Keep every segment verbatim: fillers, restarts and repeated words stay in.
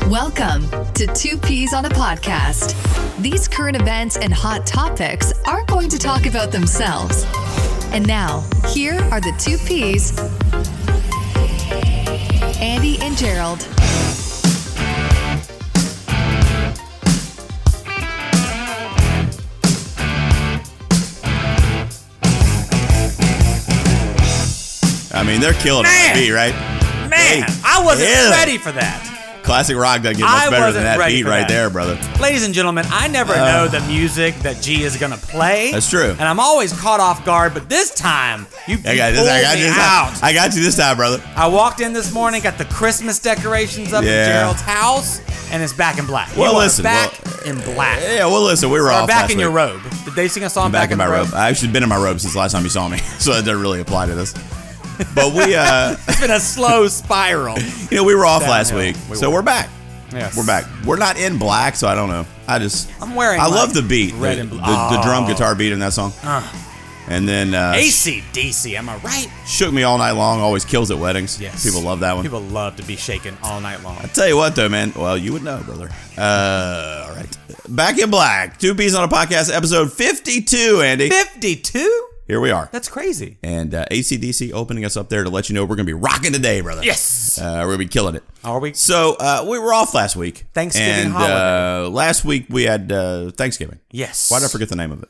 Welcome to Two Peas on a Podcast. These current events and hot topics aren't going to talk about themselves. And now, here are the Two Peas, Andy and Gerald. I mean, they're killing Man. it on the beat, right? Man, Hey, I wasn't yeah. ready for that. Classic rock doesn't get much I better wasn't than that ready beat for right that. there, brother. Ladies and gentlemen, I never Uh, know the music that G is going to play. That's true. And I'm always caught off guard, but this time, you, you I got this. pulled I got me you this out. time. I got you this time, brother. I walked in this morning, got the Christmas decorations up Yeah. in Gerald's house, and it's back in black. Well, you listen, are back well, in black. Yeah, well, listen, we were Or off back last in week. your robe. Did they sing a song I'm back, in my the robe. I actually been in my robe since the last time you saw me, so that doesn't really apply to this. But we, uh, It's been a slow spiral. you know, we were off last Downhill. week, We so were. we're back. Yes. We're back. We're not in black, so I don't know. I just, I'm wearing I like love the beat, red the, and blue. the, the drum Oh. guitar beat in that song. Uh. And then uh, A C D C, am I right? Shook Me All Night Long always kills at weddings. Yes. People love that one. People love to be shaken all night long. I tell you what, though, man. Well, you would know, brother. Uh, all right. Back in Black. Two Peas on a Podcast, episode fifty-two, Andy. fifty-two? Here we are. That's crazy. And uh, A C D C opening us up there to let you know we're going to be rocking today, brother. Yes. Uh, we're going to be killing it. Are we? So, uh, we were off last week. Thanksgiving and, holiday. uh, last week we had uh, Thanksgiving. Yes. Why did I forget the name of it?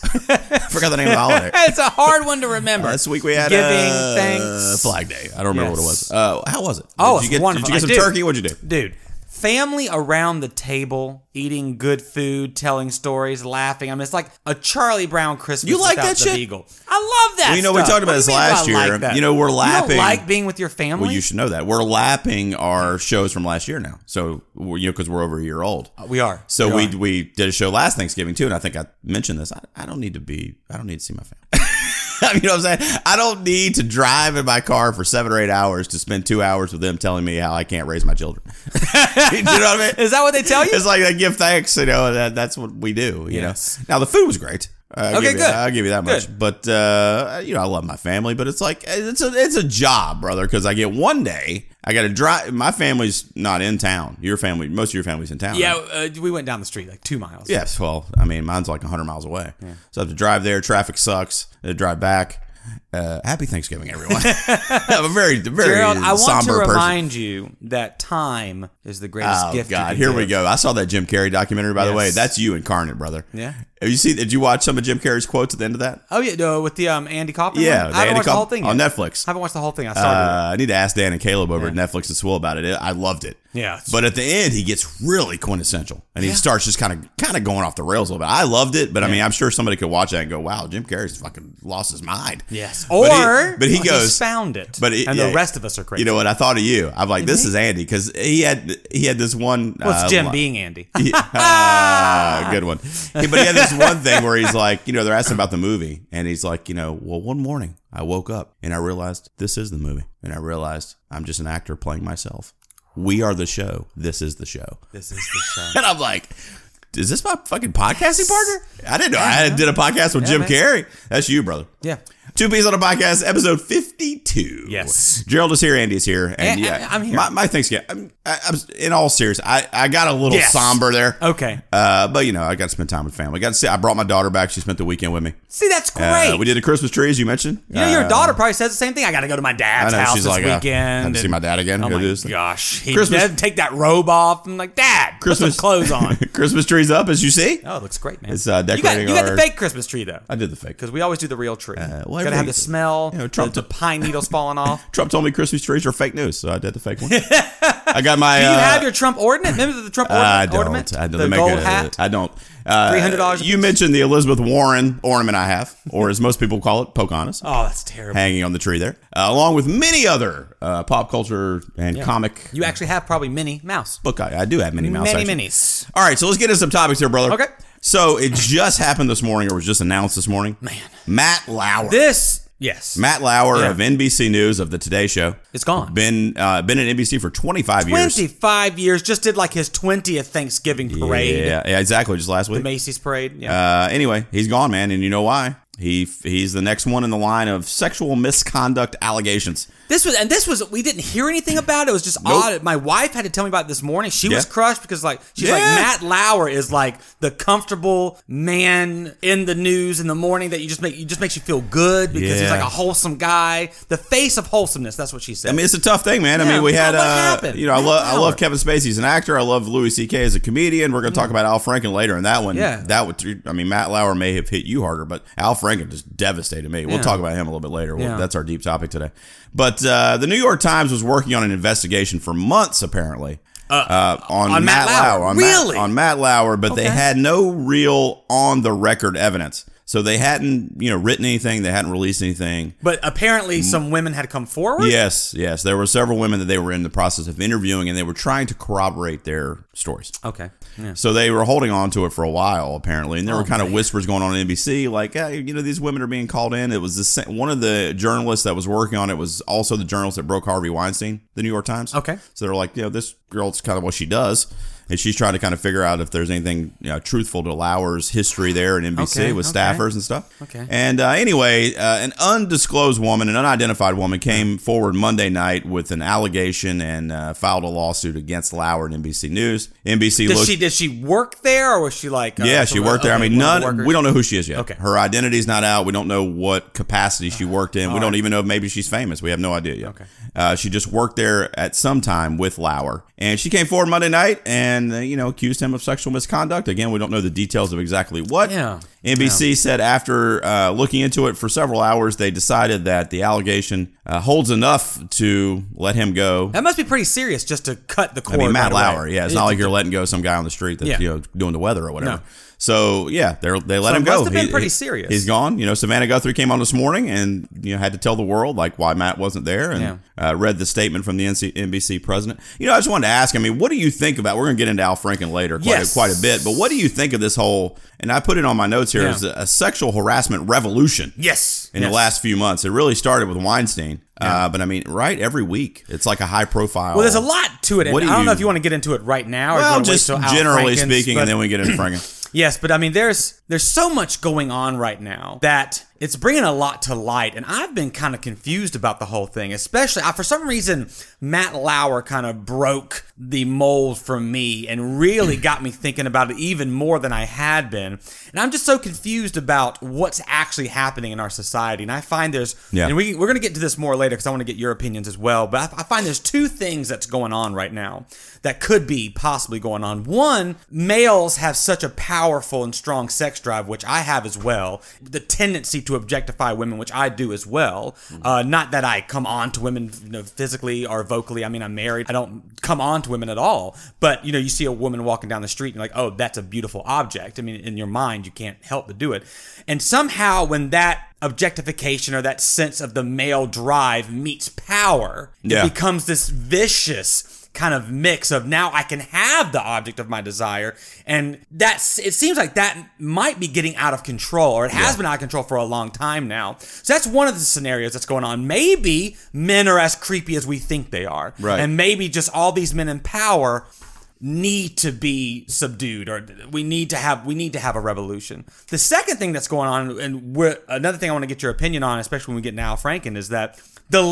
I forgot the name of the holiday. It's a hard one to remember. Last week we had Giving uh, thanks. Flag Day. I don't remember Yes. what it was. Uh, how was it? Oh, did it's you get, wonderful. Did you get I some did. turkey? What'd you do? Dude, family around the table, eating good food, telling stories, laughing. I mean, it's like a Charlie Brown Christmas You like without that the shit? Beagle. I love that Well, you know, we stuff. talked about What this do you mean last do I year. like that? You know, we're You lapping- don't like being with your family? Well, you should know that. We're lapping our shows from last year now. So, we're, you know, because we're over a year old. Uh, we are. So we, we are. we did a show last Thanksgiving too, and I think I mentioned this. I, I don't need to be. I don't need to see my family. You know what I'm saying? I don't need to drive in my car for seven or eight hours to spend two hours with them telling me how I can't raise my children. You know what I mean? Is that what they tell you? It's like they give thanks. You know that that's what we do. You Yes. know. Now the food was great. I'll Okay, give you, good. I'll give you that much. Good. But uh, you know, I love my family. But it's like it's a it's a job, brother. Because I get one day I got to drive. My family's not in town. Your family, most of your family's in town. Yeah, right? uh, we went down the street like two miles. Yes, well, I mean, mine's like one hundred miles away. So I have to drive there. Traffic sucks. I have to drive back. Uh, happy Thanksgiving, everyone. I'm a very, very Gerald, I want somber to person. remind you that time is the greatest Oh, gift. God. you Here can we give. go. I saw that Jim Carrey documentary, by the Yes. way. That's you incarnate, brother. Yeah. Have you seen, did you watch some of Jim Carrey's quotes at the end of that? Oh yeah, no, with the um, Andy Kaufman. Yeah, one? the I haven't Andy watched the Kauf- whole thing on yet. Netflix. I haven't watched the whole thing. I started. Uh, I need to ask Dan and Caleb over Yeah. at Netflix and Swill about it. I loved it. Yeah, it's- But at the end, he gets really quintessential, and he Yeah. starts just kind of kind of going off the rails a little bit. I loved it, but I mean, I'm sure somebody could watch that and go, "Wow, Jim Carrey's fucking lost his mind." yes, But or he, but he he's goes, found it. but it- and yeah, the rest of us are crazy. You know what? I thought of you. I'm like, this is Andy because he had he had this one. Well, it's uh, Jim li- being Andy. ah, good one. He- but he had this one thing where he's like, you know, they're asking about the movie, and he's like, you know, well, one morning I woke up and I realized this is the movie, and I realized I'm just an actor playing myself. We are the show. This is the show. This is the show. And I'm like, is this my fucking podcasting partner? I didn't know I did a podcast with Yeah, Jim man. Carrey. That's you, brother. Yeah. Two Peas on a Podcast, episode fifty-two. Yes. Gerald is here, Andy is here. And And- yeah, I'm here. My, my Thanksgiving, I'm, I, I'm, in all seriousness, I, I got a little Yes. somber there. Okay. Uh, but, you know, I got to spend time with family. Got to see, I brought my daughter back. She spent the weekend with me. See, that's Uh, great. we did a Christmas tree, as you mentioned. You know, your Uh, daughter probably says the same thing. I got to go to my dad's I know, house she's this like, uh, weekend. had to see and- my dad again. Oh Go my do this thing. gosh, he Christmas- doesn't take that robe off. I'm like, Dad, Christmas put some clothes on. Christmas tree's up, as you see. Oh, it looks great, man. It's, uh, you got, decorating you got the our- fake Christmas tree though, I did the fake. because we always do the real tree. Uh, well, Got to everybody- have the smell. you know, Trump- the, the pine needles falling off. Trump told me Christmas trees are fake news, so I did the fake one. I got my. Do you uh, have your Trump ornament? Remember the Trump I ornament? don't. ornament? I don't the make gold a, hat. I don't. Uh, three hundred dollars a You piece? mentioned the Elizabeth Warren ornament I have, or as most people call it, Pocahontas, Oh, that's terrible. hanging on the tree there, uh, along with many other uh, pop culture and Yeah. comic. You actually have probably Minnie Mouse. book. I, I do have Minnie Mouse. Many actually. minis. All right, so let's get into some topics here, brother. Okay. So it just happened this morning, or was just announced this morning. Man. Matt Lauer. This, yes. Matt Lauer Yeah. of N B C News of the Today Show. It's gone. Been uh, been at N B C for twenty-five years. twenty-five years. Just did like his twentieth Thanksgiving parade. Yeah, yeah, exactly. Just last The week. Macy's parade. Yeah. Uh, anyway, he's gone, man, and you know why? He he's the next one in the line of sexual misconduct allegations. This was, and this was, we didn't hear anything about it. It was just Nope. odd. My wife had to tell me about it this morning. She Yeah. was crushed because, like, she's Yeah. like, Matt Lauer is like the comfortable man in the news in the morning that you just make, you just makes you feel good because he's Yeah. like a wholesome guy, the face of wholesomeness. That's what she said. I mean, it's a tough thing, man. I Yeah, mean, we had, what uh, happened? you know, I Matt love, I Lauer. love Kevin Spacey as an actor. I love Louis C K as a comedian. We're going to talk about Al Franken later, and that one, Yeah. that would, I mean, Matt Lauer may have hit you harder, but Al Franken just devastated me. We'll Yeah. talk about him a little bit later. Well, Yeah. that's our deep topic today. But uh, the New York Times was working on an investigation for months, apparently. Uh, on, on Matt, Matt Lauer. Lauer. On Really? Matt, on Matt Lauer, but they Okay. had no real on-the-record evidence. So they hadn't, you know, written anything. They hadn't released anything. but apparently some women had come forward. Yes, yes. There were several women that they were in the process of interviewing, and they were trying to corroborate their stories. Okay. Yeah. So they were holding on to it for a while, apparently, and there were Oh, kind of man. whispers going on on N B C, like, hey, you know, these women are being called in. It was the sa- one of the journalists that was working on it was also the journalist that broke Harvey Weinstein, the New York Times. Okay. So they're like, you know, this girl's kind of what she does. And she's trying to kind of figure out if there's anything, you know, truthful to Lauer's history there at N B C Okay, with okay. staffers and stuff. Okay. And uh, anyway, uh, an undisclosed woman, an unidentified woman, came forward Monday night with an allegation and uh, filed a lawsuit against Lauer and N B C News. N B C Did looked. she did she work there or was she like? Uh, yeah, she worked there. I okay, mean, one of the none. workers? We don't know who she is yet. Okay. Her identity's not out. We don't know what capacity she worked in. We don't right. even know if maybe she's famous. We have no idea yet. Okay. Uh, she just worked there at some time with Lauer, and she came forward Monday night and uh, you know accused him of sexual misconduct. Again, we don't know the details of exactly what. Yeah. N B C said after uh, looking into it for several hours, they decided that the allegation uh, holds enough to let him go. That must be pretty serious just to cut the I cord. mean, Matt right away. Lauer. Yeah, it's not like you're letting go some guy on the street that's Yeah. you know doing the weather or whatever. No. So yeah, they they let So him it go. must have been He- pretty he- serious. He's gone. You know, Savannah Guthrie came on this morning and you know had to tell the world like why Matt wasn't there and Yeah. uh, read the statement from the N C N B C president. You know, I just wanted to ask. I mean, what do you think about? We're going to get into Al Franken later, quite Yes. a, quite a bit. But what do you think of this whole? And I put it on my notes here Yeah. as a, a sexual harassment revolution. Yes. In yes. the last few months, it really started with Weinstein. Uh, but I mean, right? Every week, it's like a high profile. Well, there's a lot to it. And What do I don't know you- if you want to get into it right now. Or if you Well, wanna wait just till Al generally Franken's, speaking, but- and then we get into Franken. Yes, but I mean, there's there's so much going on right now that it's bringing a lot to light, and I've been kind of confused about the whole thing. Especially, I, for some reason, Matt Lauer kind of broke the mold for me and really got me thinking about it even more than I had been. And I'm just so confused about what's actually happening in our society. And I find there's, Yeah. and we we're gonna get to this more later because I want to get your opinions as well. But I, I find there's two things that's going on right now that could be possibly going on. One, males have such a powerful and strong sex drive, which I have as well. The tendency to objectify women, which I do as well. Uh, not that I come on to women, you know, physically or vocally. I mean, I'm married. I don't come on to women at all. But, you know, you see a woman walking down the street and you're like, oh, that's a beautiful object. I mean, in your mind, you can't help but do it. And somehow when that objectification or that sense of the male drive meets power, Yeah. it becomes this vicious kind of mix of now I can have the object of my desire, and that's it seems like that might be getting out of control, or it has Yeah. been out of control for a long time now. So that's one of the scenarios that's going on. Maybe men are as creepy as we think they are, Right. and maybe just all these men in power need to be subdued, or we need to have we need to have a revolution. The second thing that's going on, and we're, another thing I want to get your opinion on, especially when we get to Al Franken, is that the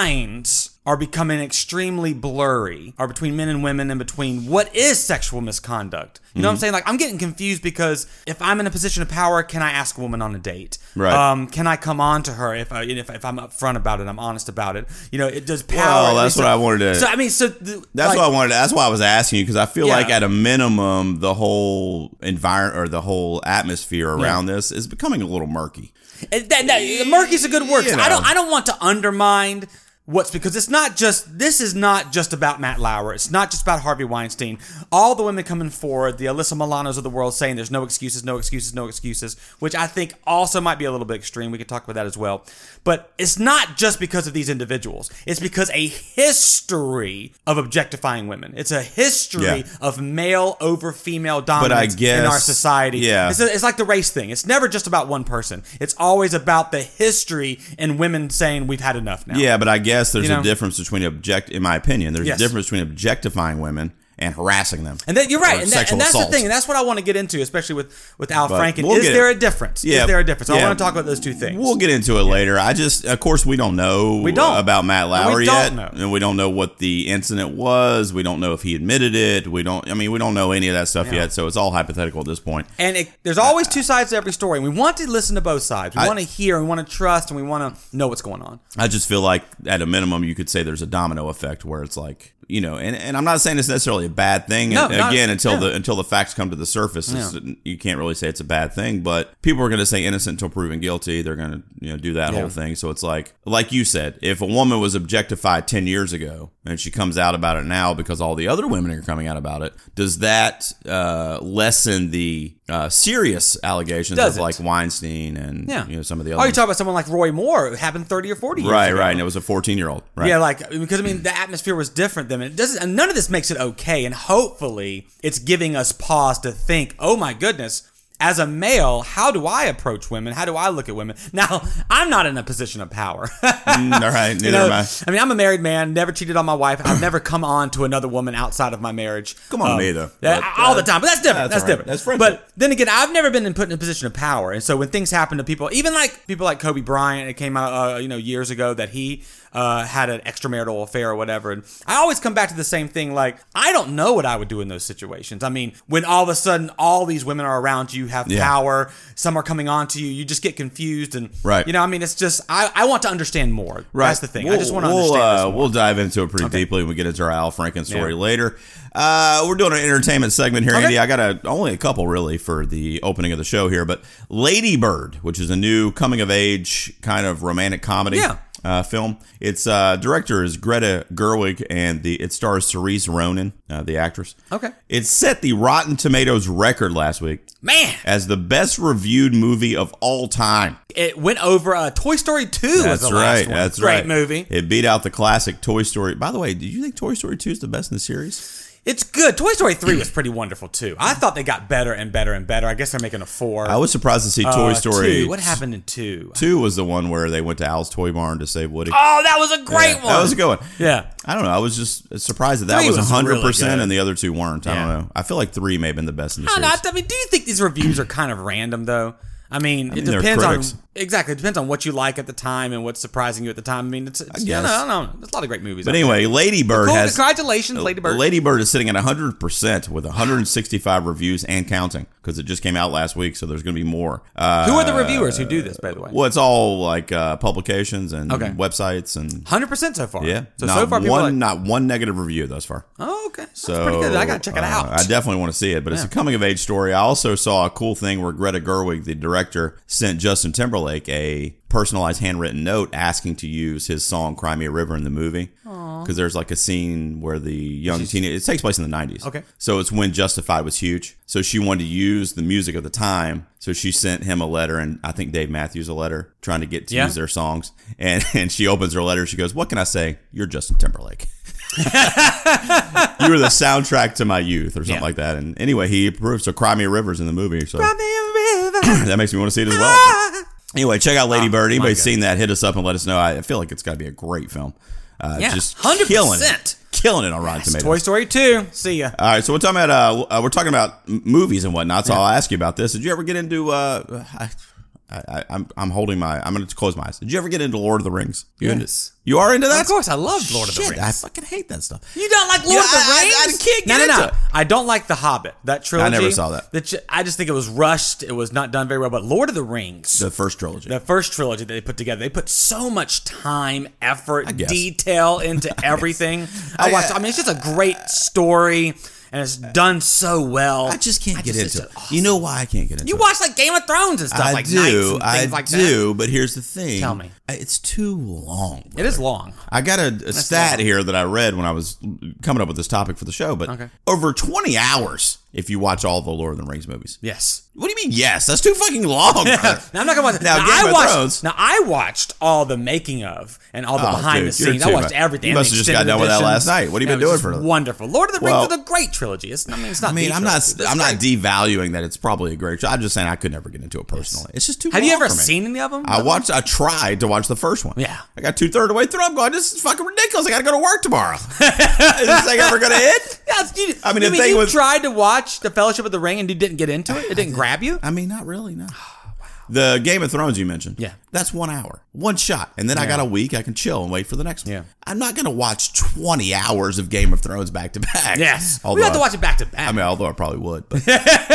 lines are becoming extremely blurry, are between men and women and between what is sexual misconduct. You know what I'm saying? Like, I'm getting confused because if I'm in a position of power, can I ask a woman on a date? Right. Um, can I come on to her if, I, if if I'm upfront about it, I'm honest about it? You know, it does power. Well, that's so, what I wanted to- So I mean, so th- That's like, what I wanted. To, that's why I was asking you because I feel Yeah. like at a minimum, the whole environment or the whole atmosphere around this is becoming a little murky. And that, that, murky's a good word. 'Cause You I don't. know. I don't want to undermine what's because it's not just. This is not just about Matt Lauer. It's not just about Harvey Weinstein. All the women coming forward, the Alyssa Milanos of the world, saying there's no excuses, no excuses, no excuses, which I think also might be a little bit extreme. We could talk about that as well. But it's not just because of these individuals. It's because a history of objectifying women. It's a history Yeah. of male over female dominance in guess- our society. yeah. It's, a, it's like the race thing. It's never just about one person. It's always about the history and women saying we've had enough now. Yeah, but I guess there's You know? a difference between object. In my opinion, there's Yes. a difference between objectifying women and harassing them. And that you're right, Or and, that, sexual and that's assault. the thing, and that's what I want to get into, especially with with Al But Franken. we'll Is get there it. a difference? Yeah. Is there a difference? Yeah. I want to talk about those two things. We'll get into it later. I just, of course, we don't know We don't. about Matt Lauer We don't yet, know. and we don't know what the incident was. We don't know if he admitted it. We don't. I mean, we don't know any of that stuff Yeah. yet. So it's all hypothetical at this point. And it, there's always two sides to every story. And we want to listen to both sides. We I- want to hear, we want to trust, and we want to know what's going on. I just feel like at a minimum, you could say there's a domino effect where it's like, you know, and, and I'm not saying it's necessarily a bad thing. No, And not- again, until yeah. the until the facts come to the surface, it's- Yeah. you can't really say it's a bad thing. But people are going to say innocent until proven guilty. They're going to you know do that Yeah. whole thing. So it's like, like you said, if a woman was objectified ten years ago and she comes out about it now because all the other women are coming out about it, does that uh, lessen the uh, serious allegations Does of it? like Weinstein and Yeah. you know some of the Oh, other you talk about someone like Roy Moore. It happened thirty or forty years right, ago. right, and it was a fourteen year old. Right. Yeah, like because I mean the atmosphere was different then. It doesn't, and none of this makes it okay. And hopefully, it's giving us pause to think. Oh my goodness, as a male, how do I approach women? How do I look at women? Now, I'm not in a position of power. Mm, all right, neither You know, am I. I mean, I'm a married man, never cheated on my wife. I've never come on to another woman outside of my marriage. Come on, me either. Yeah, But, all uh, the time. But that's different. that's That's, all right. different. That's friendship. But then again, I've never been in, put in a position of power. And so when things happen to people, even like people like Kobe Bryant, it came out, uh, you know, years ago that he uh, had an extramarital affair or whatever. And I always come back to the same thing. Like, I don't know what I would do in those situations. I mean, when all of a sudden all these women are around you, have Yeah. power, some are coming on to you, you just get confused. And, Right. you know, I mean, it's just, I, I want to understand more. Right. That's the thing. I We'll- just want to we'll, understand uh, this more. We'll dive into it pretty deeply when we get into our Al Franken story Yeah. later. Uh, we're doing an entertainment segment here, Okay. Andy. I got a, only a couple really for the opening of the show here, but Lady Bird, which is a new coming of age kind of romantic comedy. Yeah. Uh, film. Its uh, director is Greta Gerwig, and the it stars Cerise Ronan, uh, the actress. Okay. It set the Rotten Tomatoes record last week Man, as the best reviewed movie of all time. it went over uh, Toy Story two. That's was the right. last one. That's Great right. movie. It beat out the classic Toy Story. By the way, did you think Toy Story two is the best in the series? It's good. Toy Story three was pretty wonderful too. I thought they got better and better and better. I guess they're making a four. I was surprised to see Toy Uh, Story. two. What happened in two? Two was the one where they went to Al's Toy Barn to save Woody. Oh, that was a great Yeah, one. That was a good one. Yeah. I don't know. I was just surprised that that Three was was one hundred percent really good. and the other two weren't. I Yeah. don't know. I feel like three may have been the best in the I, don't know, series. I mean, do you think these reviews are kind of random though? I mean, mean, it they're depends on critics. exactly. It depends on what you like at the time and what's surprising you at the time. I mean, it's, it's you know, guess. I don't know. There's a lot of great movies. But out anyway, Lady there. Bird Cool. has Congratulations, Lady Bird. Lady Bird is sitting at one hundred percent with one hundred sixty-five reviews and counting because it just came out last week, so there's going to be more. Uh, Who are the reviewers who do this, by the way? Well, it's all like uh, publications and Okay. websites and one hundred percent so far. yeah. So not so far, people one are like, not one negative review thus far. oh, okay. That's So pretty good. I gotta check it uh, out. I definitely want to see it, but it's a coming of age story. I also saw a cool thing where Greta Gerwig, the director, sent Justin Timberlake a personalized handwritten note asking to use his song "Cry Me a River" in the movie. Because there's like a scene where the young teenager, it takes place in the nineties. Okay. So it's when Justified was huge. So she wanted to use the music of the time. So she sent him a letter, and I think Dave Matthews a letter, trying to get to Yeah. use their songs. And, and she opens her letter. She goes, "What can I say? You're Justin Timberlake." You were the soundtrack to my youth, or something Yeah. like that. And anyway, he approved. So "Cry Me a River's in the movie. So Cry me a river. that makes me want to see it as well. Anyway, check out Lady Oh, Bird. my Anybody God. seen that? Hit us up and let us know. I feel like it's got to be a great film. Uh, Yeah, just one hundred percent. killing it, killing it on Rotten Tomatoes. Toy Story two. See ya. All right, so we're talking about uh, uh we're talking about m- movies and whatnot. So I'll ask you about this. Did you ever get into? Uh, I, I, I'm I'm holding my. I'm going to close my eyes. Did you ever get into Lord of the Rings? You into- Yes. you are into that? Of course, I love Lord of the Shit, Rings. I fucking hate that stuff. You don't like Lord Yeah, of the I- Rings? I- I can't get no, no, into no. it. I don't like The Hobbit. That trilogy. never saw that. The ch- I just think it was rushed. It was not done very well. But Lord of the Rings, The first trilogy. the first trilogy that they put together, they put so much time, effort, guess. detail into everything. I I- watched. I mean, it's just a great story, and it's done so well. I just can't get just- into it's it. awesome. You know why I can't get into You it? watch like Game of Thrones and stuff, I like do. knights and I things like that. do. But here's the thing. Tell me. It's too long. It is long. I got a, a stat long. here that I read when I was coming up with this topic for the show, but Okay. over twenty hours if you watch all the Lord of the Rings movies. Yes. What do you mean, yes? That's too fucking long. brother. Now, I'm not gonna watch. Now, Now, Game I of watched. Thrones- Now I watched all the making of and all the Oh, behind dude, the you're scenes. too I watched much. everything. You and must the have just got extended done with that editions. last night. What have you Yeah, been it was doing just for the- wonderful? Lord of the Rings Well- is a great trilogy. It's, I mean, it's not. I mean, the I'm not. trilogy, but it's I'm not great. devaluing that it's probably a great show. I'm just saying I could never get into it personally. It's just too. Have long you ever for me. seen any of them? I watched. I tried to watch the first one. Yeah. I got two thirds of the way through. I'm going. This is fucking ridiculous. I got to go to work tomorrow. Is this thing ever going to hit? Yeah, you, I mean, you the mean thing you was- tried to watch The Fellowship of the Ring and you didn't get into it? It didn't grab you? I mean, not really, no. The Game of Thrones you mentioned. Yeah. That's one hour. One shot. And then I Yeah. got a week. I can chill and wait for the next one. Yeah. I'm not going to watch twenty hours of Game of Thrones back to back. Yes. Although We have to I- watch it back to back. I mean, although I probably would. But,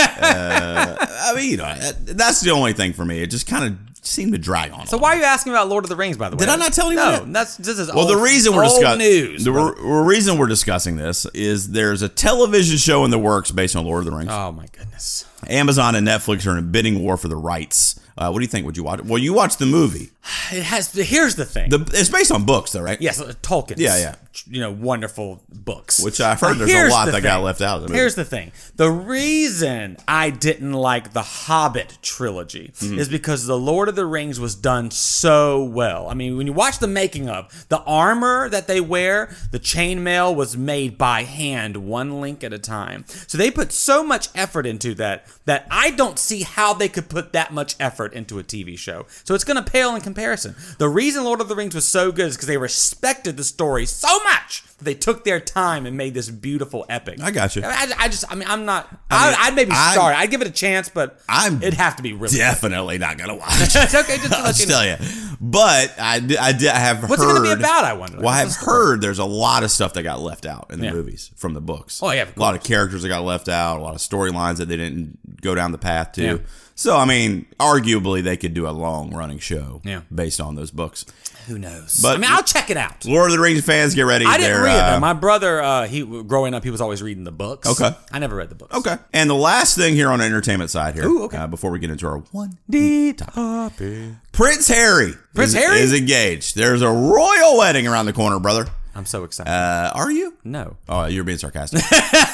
uh, I mean, you know, that's the only thing for me. It just kind of seemed to drag on. so why are you asking about Lord of the Rings, by the way? Did I not tell you no, that? that's this is Well, old, the reason we're old discussing news. the brother. re- reason we're discussing this is there's a television show in the works based on Lord of the Rings. Oh my goodness. Amazon and Netflix are in a bidding war for the rights. Uh, what do you think? Would you watch it? Well, you watched the movie. It has. Here's the thing. The, it's based on books, though, right? yes, uh, Tolkien's. Yeah, yeah. You know, wonderful books. Which I've heard Now, there's a here's lot the that got thing. left out of the movie. Here's the thing. The reason I didn't like the Hobbit trilogy Mm-hmm. is because the Lord of the Rings was done so well. I mean, when you watch the making of, the armor that they wear, the chainmail was made by hand, one link at a time. So they put so much effort into that that I don't see how they could put that much effort into a T V show. So it's going to pale in comparison. The reason Lord of the Rings was so good is because they respected the story so much that they took their time and made this beautiful epic. I got you. I, I just, I mean, I'm not. I I mean, I'd maybe I'm- start. I'd give it a chance, but I'm it'd have to be really. Definitely not going to watch Good. it. It's okay. Just to I'll let you just know. tell you. But I, did- I, did, I have What's heard. it going to be about? I wonder. Well, I have What's the story? heard there's a lot of stuff that got left out in the Yeah. movies from the books. Oh, yeah, of a lot of characters that got left out, a lot of storylines that they didn't go down the path to. Yeah. So, I mean, arguably they could do a long running show Yeah. based on those books. Who knows? But- I mean, I'll check it out. Lord of the Rings fans, get ready. I didn't They're, read uh, them. My brother, uh, he growing up, he was always reading the books. Okay. I never read the books. Okay. And the last thing here on the entertainment side here, Ooh, okay. uh, before we get into our one Deep topic. topic. Prince Harry. Prince is, Harry? is engaged. There's a royal wedding around the corner, brother. I'm so excited. Uh, are you? no. Oh, you're being sarcastic.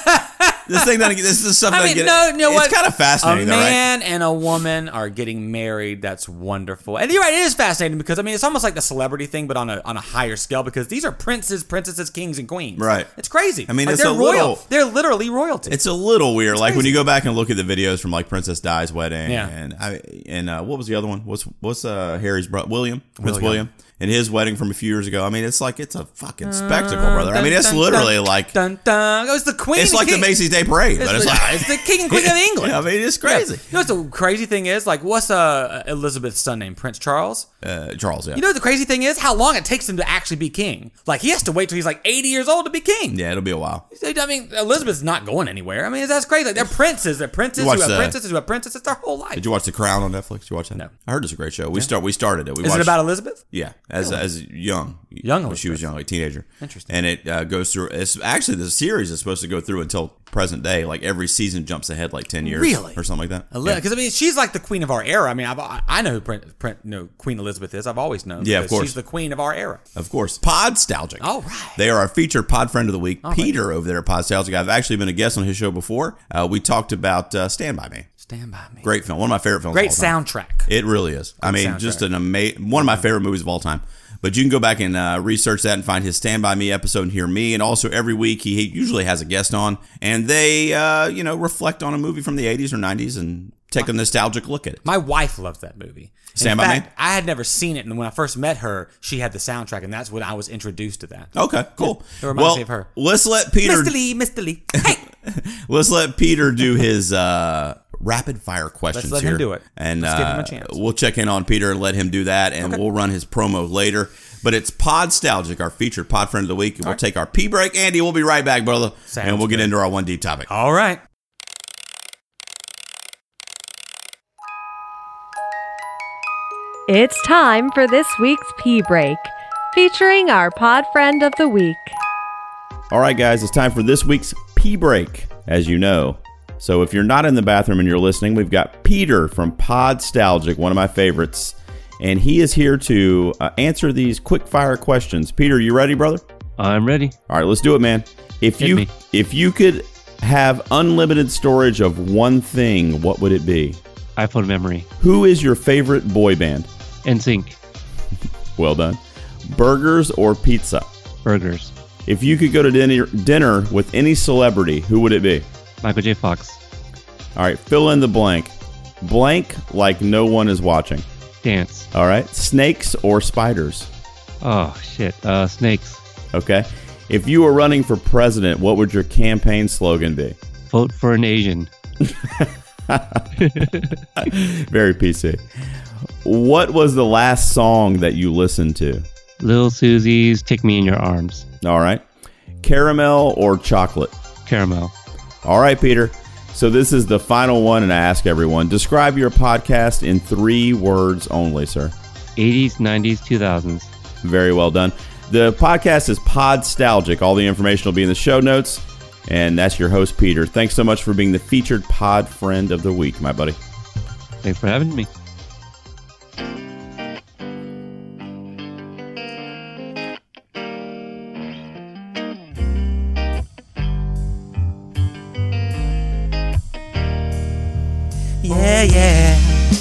This thing doesn't. This is something. I mean, that get, no, you know it's what? kind of fascinating, A though, right? man and a woman are getting married. That's wonderful. And you're right, it is fascinating because I mean, it's almost like the celebrity thing, but on a on a higher scale because these are princes, princesses, kings, and queens. Right. It's crazy. I mean, Like, it's they're a royal. little- They're literally royalty. It's a little weird. Like when crazy. you go back and look at the videos from like Princess Di's wedding, Yeah. and I and uh, what was the other one? What's what's uh, Harry's brother? William, Prince William. William, and his wedding from a few years ago. I mean, it's like it's a fucking spectacle, brother. I mean, it's Dun, dun, literally dun, like dun dun. It was the queen. it's and like the king. Macy's Day Parade, but It's, it's the, like it's the king and queen of England. I mean, it's crazy. You know what the crazy thing is? Like, what's uh, Elizabeth's son named? Prince Charles? Uh, Charles, yeah, You know what the crazy thing is? How long it takes him to actually be king. Like, he has to wait till he's like eighty years old to be king. yeah, it'll be a while. I mean, Elizabeth's not going anywhere. I mean, that's crazy. Like, they're princes. They're princes You who watched have the- princesses who have princesses their whole life. Did you watch The Crown on Netflix? Did you watch that? No. I heard it's a great show. We start. We started it. We Is watched, it about Elizabeth? Yeah, as as young, Young when she was Elizabeth. young, like teenager. Interesting. And it uh, goes through. It's actually the series is supposed to go through until present day. Like every season jumps ahead like ten years, Really? or something like that. Because Yeah. I mean, she's like the queen of our era. I mean, I've, I know who Prin, Prin, you know, Queen Elizabeth is. I've always known. Yeah, of because course. She's the queen of our era. Of course, Podstalgic. All right. They are our featured pod friend of the week, right. Peter over there at Podstalgic. I've actually been a guest on his show before. Uh, we talked about uh, Stand By Me. Stand by me. Great film, one of my favorite films. Great of all time. soundtrack. It really is. I mean, soundtrack. just an amazing one of my favorite movies of all time. But you can go back and uh, research that and find his Stand By Me episode and hear me. And also every week he usually has a guest on, and they uh, you know reflect on a movie from the eighties or nineties and take a nostalgic look at it. My wife loves that movie. In Stand By fact, Me? I had never seen it, and when I first met her, she had the soundtrack, and that's when I was introduced to that. Okay, cool. It reminds well, me of her. Let's let Peter. Mister Lee, Mister Lee. Hey! Let's let Peter do his uh, rapid fire questions. Let's let him here. do it. and Let's uh, give him a chance. We'll check in on Peter and let him do that, and Okay. we'll run his promo later. But it's Podstalgic, our featured pod friend of the week. And we'll right. take our pee break, Andy. We'll be right back, brother, Sounds and we'll get good. into our one deep topic. All right. It's time for this week's Pee Break, featuring our pod friend of the week. All right, guys, it's time for this week's pee break, as you know. So if you're not in the bathroom and you're listening, we've got Peter from Podstalgic, one of my favorites, and he is here to uh, answer these quick fire questions. Peter, you ready, brother? I'm ready. All right, let's do it, man. If Hit you me. if you could have unlimited storage of one thing, what would it be? iPhone memory. Who is your favorite boy band? N Sync. Well done. Burgers or pizza? Burgers. If you could go to dinner dinner with any celebrity, who would it be? Michael J. Fox. All right, fill in the blank. Blank like no one is watching. Dance. All right, snakes or spiders? Oh, shit. Uh, snakes. Okay. If you were running for president, what would your campaign slogan be? Vote for an Asian. Very P C. What was the last song that you listened to? Lil Susie's Take Me in Your Arms. All right. Caramel or chocolate? Caramel. All right, Peter. So this is the final one, and I ask everyone, describe your podcast in three words only, sir. eighties, nineties, two thousands. Very well done. The podcast is Podstalgic. All the information will be in the show notes. And that's your host, Peter. Thanks so much for being the featured pod friend of the week, my buddy. Thanks for having me. Yeah, yeah.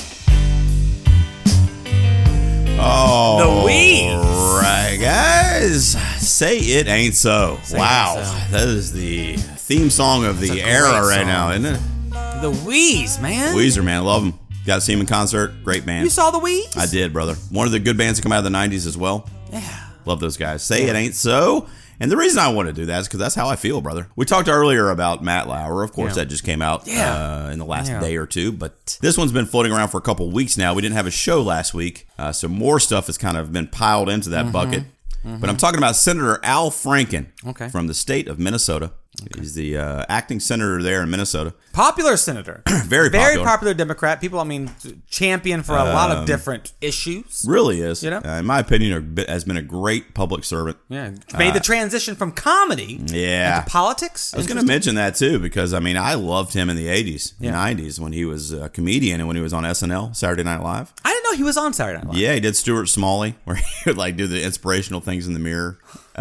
Oh, The Wheeze. right, guys. Say It Ain't So. Say It Wow. Ain't So. That is the theme song of That's the a era great right song. now, isn't it? The Wheeze, man. Weezer, man. Love them. Got to see him in concert. Great band. You saw the Wheeze? I did, brother. One of the good bands that come out of the nineties as well. Yeah. Love those guys. Say It Ain't So. And the reason I want to do that is because that's how I feel, brother. We talked earlier about Matt Lauer. Of course, Yeah. that just came out Yeah. uh, in the last Yeah. day or two. But this one's been floating around for a couple weeks now. We didn't have a show last week, uh, so more stuff has kind of been piled into that bucket. But I'm talking about Senator Al Franken Okay. from the state of Minnesota. He's the uh, acting senator there in Minnesota. Popular senator. Very Very popular. popular Democrat. People, I mean, champion for a lot of different issues. Really is. You know? Uh, in my opinion, a bit- has been a great public servant. Yeah. Made the transition from comedy Yeah. into politics. I was going to mention that too because I mean I loved him in the eighties, Yeah. nineties when he was a comedian and when he was on S N L, Saturday Night Live. I didn't know he was on Saturday Night Live. Yeah, he did Stuart Smalley where he would like do the inspirational things in the mirror.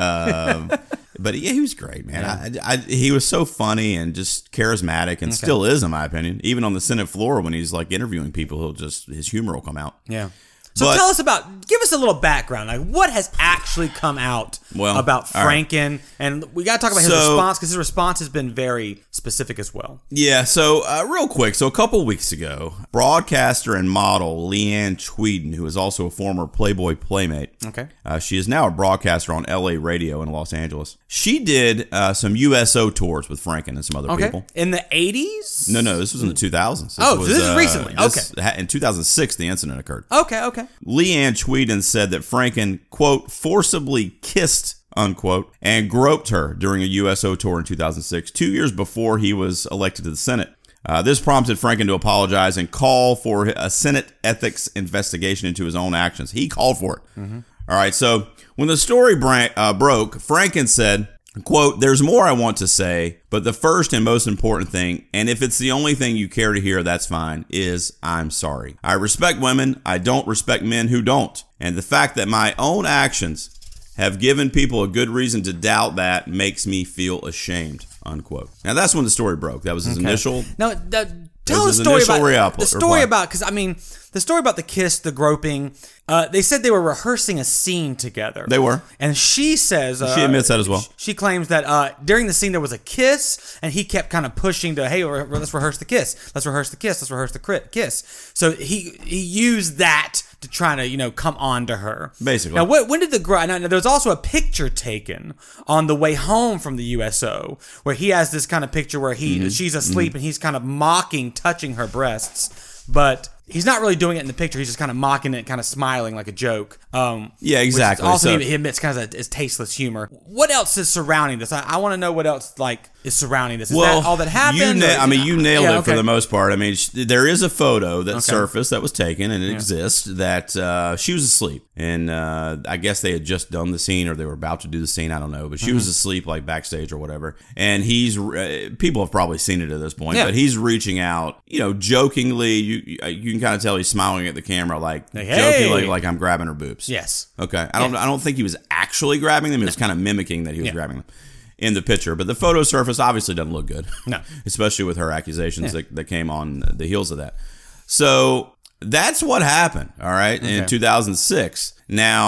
Um, but yeah, he was great, man. I, I, he was so funny and just charismatic and still is, in my opinion. Even on the Senate floor when he's like interviewing people, he'll just his humor will come out. Yeah. So But- tell us about, give us a little background. Like, what has actually come out Well, about all right. Franken? And we got to talk about his So- response because his response has been very specific as well. Yeah, so uh, real quick. So a couple weeks ago, broadcaster and model Leanne Tweeden, who is also a former Playboy Playmate, Okay. uh, she is now a broadcaster on L A radio in Los Angeles. She did uh, some U S O tours with Franken and some other Okay. people. In the eighties? No, no, this was in the two thousands. This Oh, so was, this is uh, recently. this ha- In two thousand six, the incident occurred. Okay, okay. Leanne Tweeden said that Franken, quote, forcibly kissed, unquote, and groped her during a U S O tour in two thousand six, two years before he was elected to the Senate. Uh, this prompted Franken to apologize and call for a Senate ethics investigation into his own actions. He called for it. Mm-hmm. All right, so when the story bra- uh, broke, Franken said, quote, there's more I want to say, but the first and most important thing, and if it's the only thing you care to hear, that's fine, is I'm sorry. I respect women. I don't respect men who don't. And the fact that my own actions have given people a good reason to doubt that makes me feel ashamed, unquote. Now, that's when the story broke. That was his initial. No, the, tell was the his story initial about reapp- the story reply. about because I mean the story about the kiss, the groping. Uh, they said they were rehearsing a scene together. They were. and she says uh, She admits that as well. She claims that uh, during the scene there was a kiss, and he kept kind of pushing to, "Hey, re- let's rehearse the kiss. Let's rehearse the kiss. Let's rehearse the crit- kiss." So he he used that to try to you know come on to her. Basically. Now, what, when did the gro- now, now, there was also a picture taken on the way home from the U S O where he has this kind of picture where he Mm-hmm. she's asleep and he's kind of mocking, touching her breasts, but he's not really doing it in the picture. He's just kind of mocking it, kind of smiling like a joke. Um, Yeah, which is exactly. Also, So- he admits kind of is tasteless humor. What else is surrounding this? I, I want to know what else like is surrounding this. Is Well, that all that happened? You na- or- I mean, you nailed Yeah, it for okay. the most part. I mean, sh- there is a photo that surfaced that was taken, and it exists, that uh, she was asleep. And uh, I guess they had just done the scene, or they were about to do the scene. I don't know. But she Mm-hmm. was asleep, like backstage or whatever. And he's, uh, people have probably seen it at this point, Yeah. but he's reaching out, you know, jokingly. You you can kind of tell he's smiling at the camera, like, Like, jokingly, hey. like I'm grabbing her boobs. Yes. Okay. I don't I don't think he was actually grabbing them. He was kind of mimicking that he was Yeah. grabbing them in the picture. But the photo surface obviously doesn't look good. No. Especially with her accusations that, that came on the heels of that. So that's what happened, all right, in Okay. two thousand six. Now,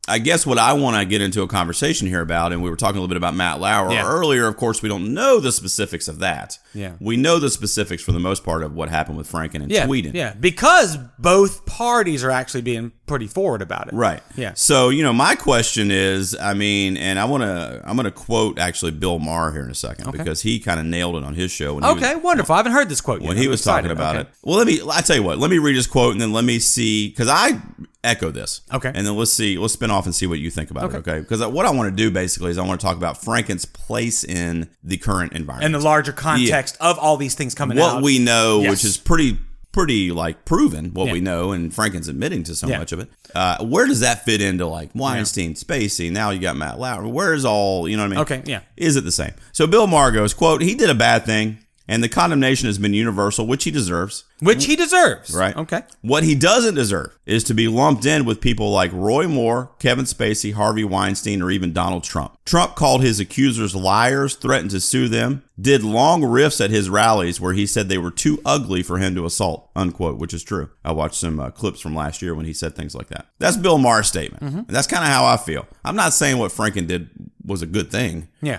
I guess what I want to get into a conversation here about, and we were talking a little bit about Matt Lauer Yeah. earlier. Of course, we don't know the specifics of that. Yeah. We know the specifics for the most part of what happened with Franken and Yeah, Tweeden. yeah, because both parties are actually being pretty forward about it. Right. Yeah. So, you know, my question is, I mean, and I want to, I'm going to quote actually Bill Maher here in a second Okay. because he kind of nailed it on his show. When he Okay, was, wonderful. I haven't heard this quote yet. when he I'm was excited. talking about Okay. it. Well, let me, I tell you what, let me read his quote and then let me see, because I echo this. Okay. And then let's see, let's spin off and see what you think about Okay. it. Okay. Because what I want to do basically is I want to talk about Franken's place in the current environment. And the larger context of all these things coming what out. we know, Yes. which is pretty, pretty like proven what Yeah. we know, and Franken's admitting to so Yeah. much of it. Uh, where does that fit into like Weinstein, Spacey? Now you got Matt Lauer. Where's all, you know what I mean? Okay, yeah. Is it the same? So Bill Maher goes, quote, he did a bad thing and the condemnation has been universal, which he deserves. Which he deserves. Right. Okay. What he doesn't deserve is to be lumped in with people like Roy Moore, Kevin Spacey, Harvey Weinstein, or even Donald Trump. Trump called his accusers liars, threatened to sue them, did long riffs at his rallies where he said they were too ugly for him to assault, unquote, which is true. I watched some uh, clips from last year when he said things like that. That's Bill Maher's statement. Mm-hmm. And that's kind of how I feel. I'm not saying what Franken did was a good thing, Yeah.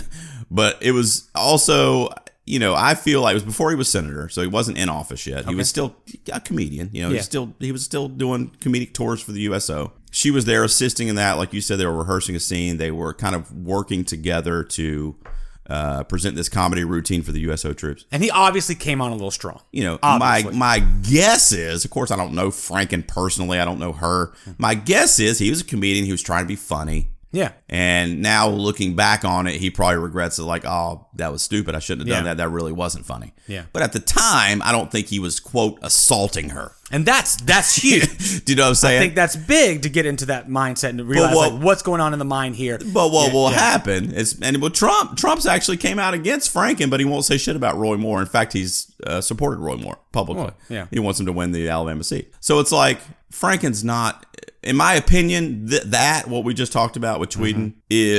but it was also... You know, I feel like it was before he was senator, so he wasn't in office yet. He was still a comedian. You know, Yeah. he's still he was still doing comedic tours for the U S O. She was there assisting in that, like you said. They were rehearsing a scene. They were kind of working together to uh, present this comedy routine for the U S O troops. And he obviously came on a little strong. You know, Obviously. my my guess is, of course, I don't know Franken personally. I don't know her. My guess is he was a comedian. He was trying to be funny. Yeah. And now looking back on it, he probably regrets it like, oh, that was stupid. I shouldn't have done Yeah. that. That really wasn't funny. Yeah. But at the time, I don't think he was, quote, assaulting her. And that's that's huge. Do you know what I'm I saying? think that's big to get into that mindset and to realize what- like what's going on in the mind here. But what Yeah, will yeah. happen is, and with Trump, Trump's actually came out against Franken, but he won't say shit about Roy Moore. In fact, he's uh, supported Roy Moore publicly. Oh, yeah. He wants him to win the Alabama seat. So it's like, Franken's not, in my opinion, th- that, what we just talked about with Tweeden, Mm-hmm.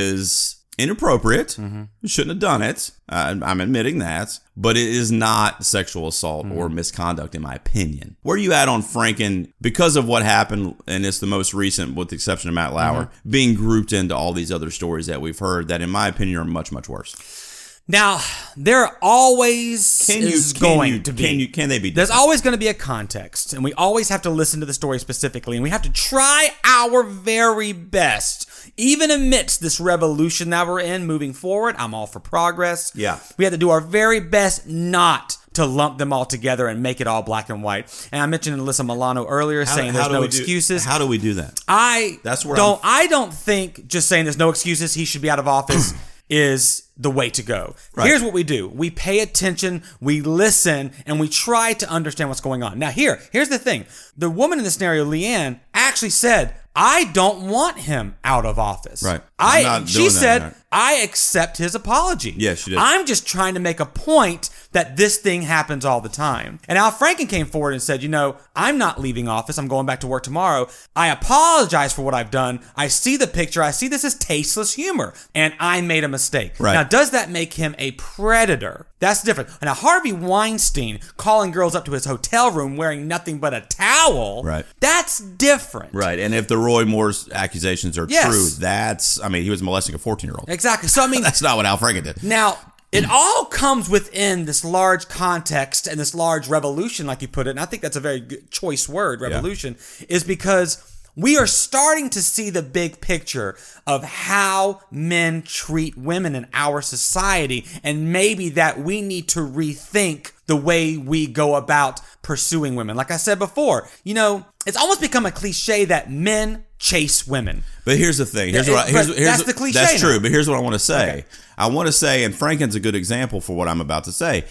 is inappropriate. Mm-hmm. Shouldn't have done it. Uh, I'm admitting that. But it is not sexual assault Mm-hmm. or misconduct, in my opinion. Where are you at on Franken, because of what happened, and it's the most recent, with the exception of Matt Lauer, Mm-hmm. being grouped into all these other stories that we've heard that, in my opinion, are much, much worse? Now, there always Can you, is can going you, to be. can you, can they be There's different? always going to be a context, and we always have to listen to the story specifically, and we have to try our very best, even amidst this revolution that we're in moving forward. I'm all for progress. Yeah. We have to do our very best not to lump them all together and make it all black and white. And I mentioned Alyssa Milano earlier How- saying how there's do no we do- excuses. How do we do that? I That's where don't. I don't think just saying there's no excuses, he should be out of office, is the way to go. Right. Here's what we do: we pay attention, we listen, and we try to understand what's going on. Now, here, here's the thing: the woman in the scenario, Leanne, actually said, "I don't want him out of office." Right. I. I'm not She doing that, said, right. "I accept his apology." Yeah, she did. I'm just trying to make a point that this thing happens all the time. And Al Franken came forward and said, you know, I'm not leaving office. I'm going back to work tomorrow. I apologize for what I've done. I see the picture. I see this as tasteless humor. And I made a mistake. Right. Now, does that make him a predator? That's different. Now, Harvey Weinstein calling girls up to his hotel room wearing nothing but a towel. Right. That's different. Right. And if the Roy Moore's accusations are Yes. true, that's, I mean, he was molesting a fourteen-year-old. Exactly. So, I mean, That's not what Al Franken did. now, it all comes within this large context and this large revolution, like you put it. And I think that's a very good choice word, revolution, is because we are starting to see the big picture of how men treat women in our society. And maybe that we need to rethink the way we go about pursuing women. Like I said before, you know, it's almost become a cliche that men chase women. But here's the thing. Here's Yeah, what I, here's, but here's that's the cliche That's now. true. But here's what I want to say. Okay. I want to say, and Franken's a good example for what I'm about to say.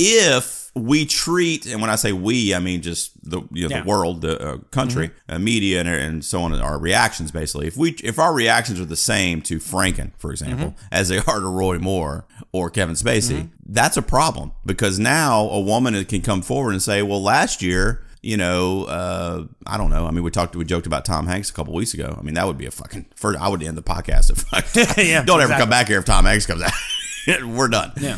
If we treat, and when I say we, I mean just the you know Yeah. the world, the uh, country, Mm-hmm. uh, media, and, and so on, our reactions basically. If we if our reactions are the same to Franken, for example, Mm-hmm. as they are to Roy Moore or Kevin Spacey, that's a problem, because now a woman can come forward and say, well, last year, you know, uh, I don't know. I mean, we talked, we joked about Tom Hanks a couple weeks ago. I mean, that would be a fucking. First, I would end the podcast if I Yeah, don't ever exactly. come back here if Tom Hanks comes out. We're done. Yeah.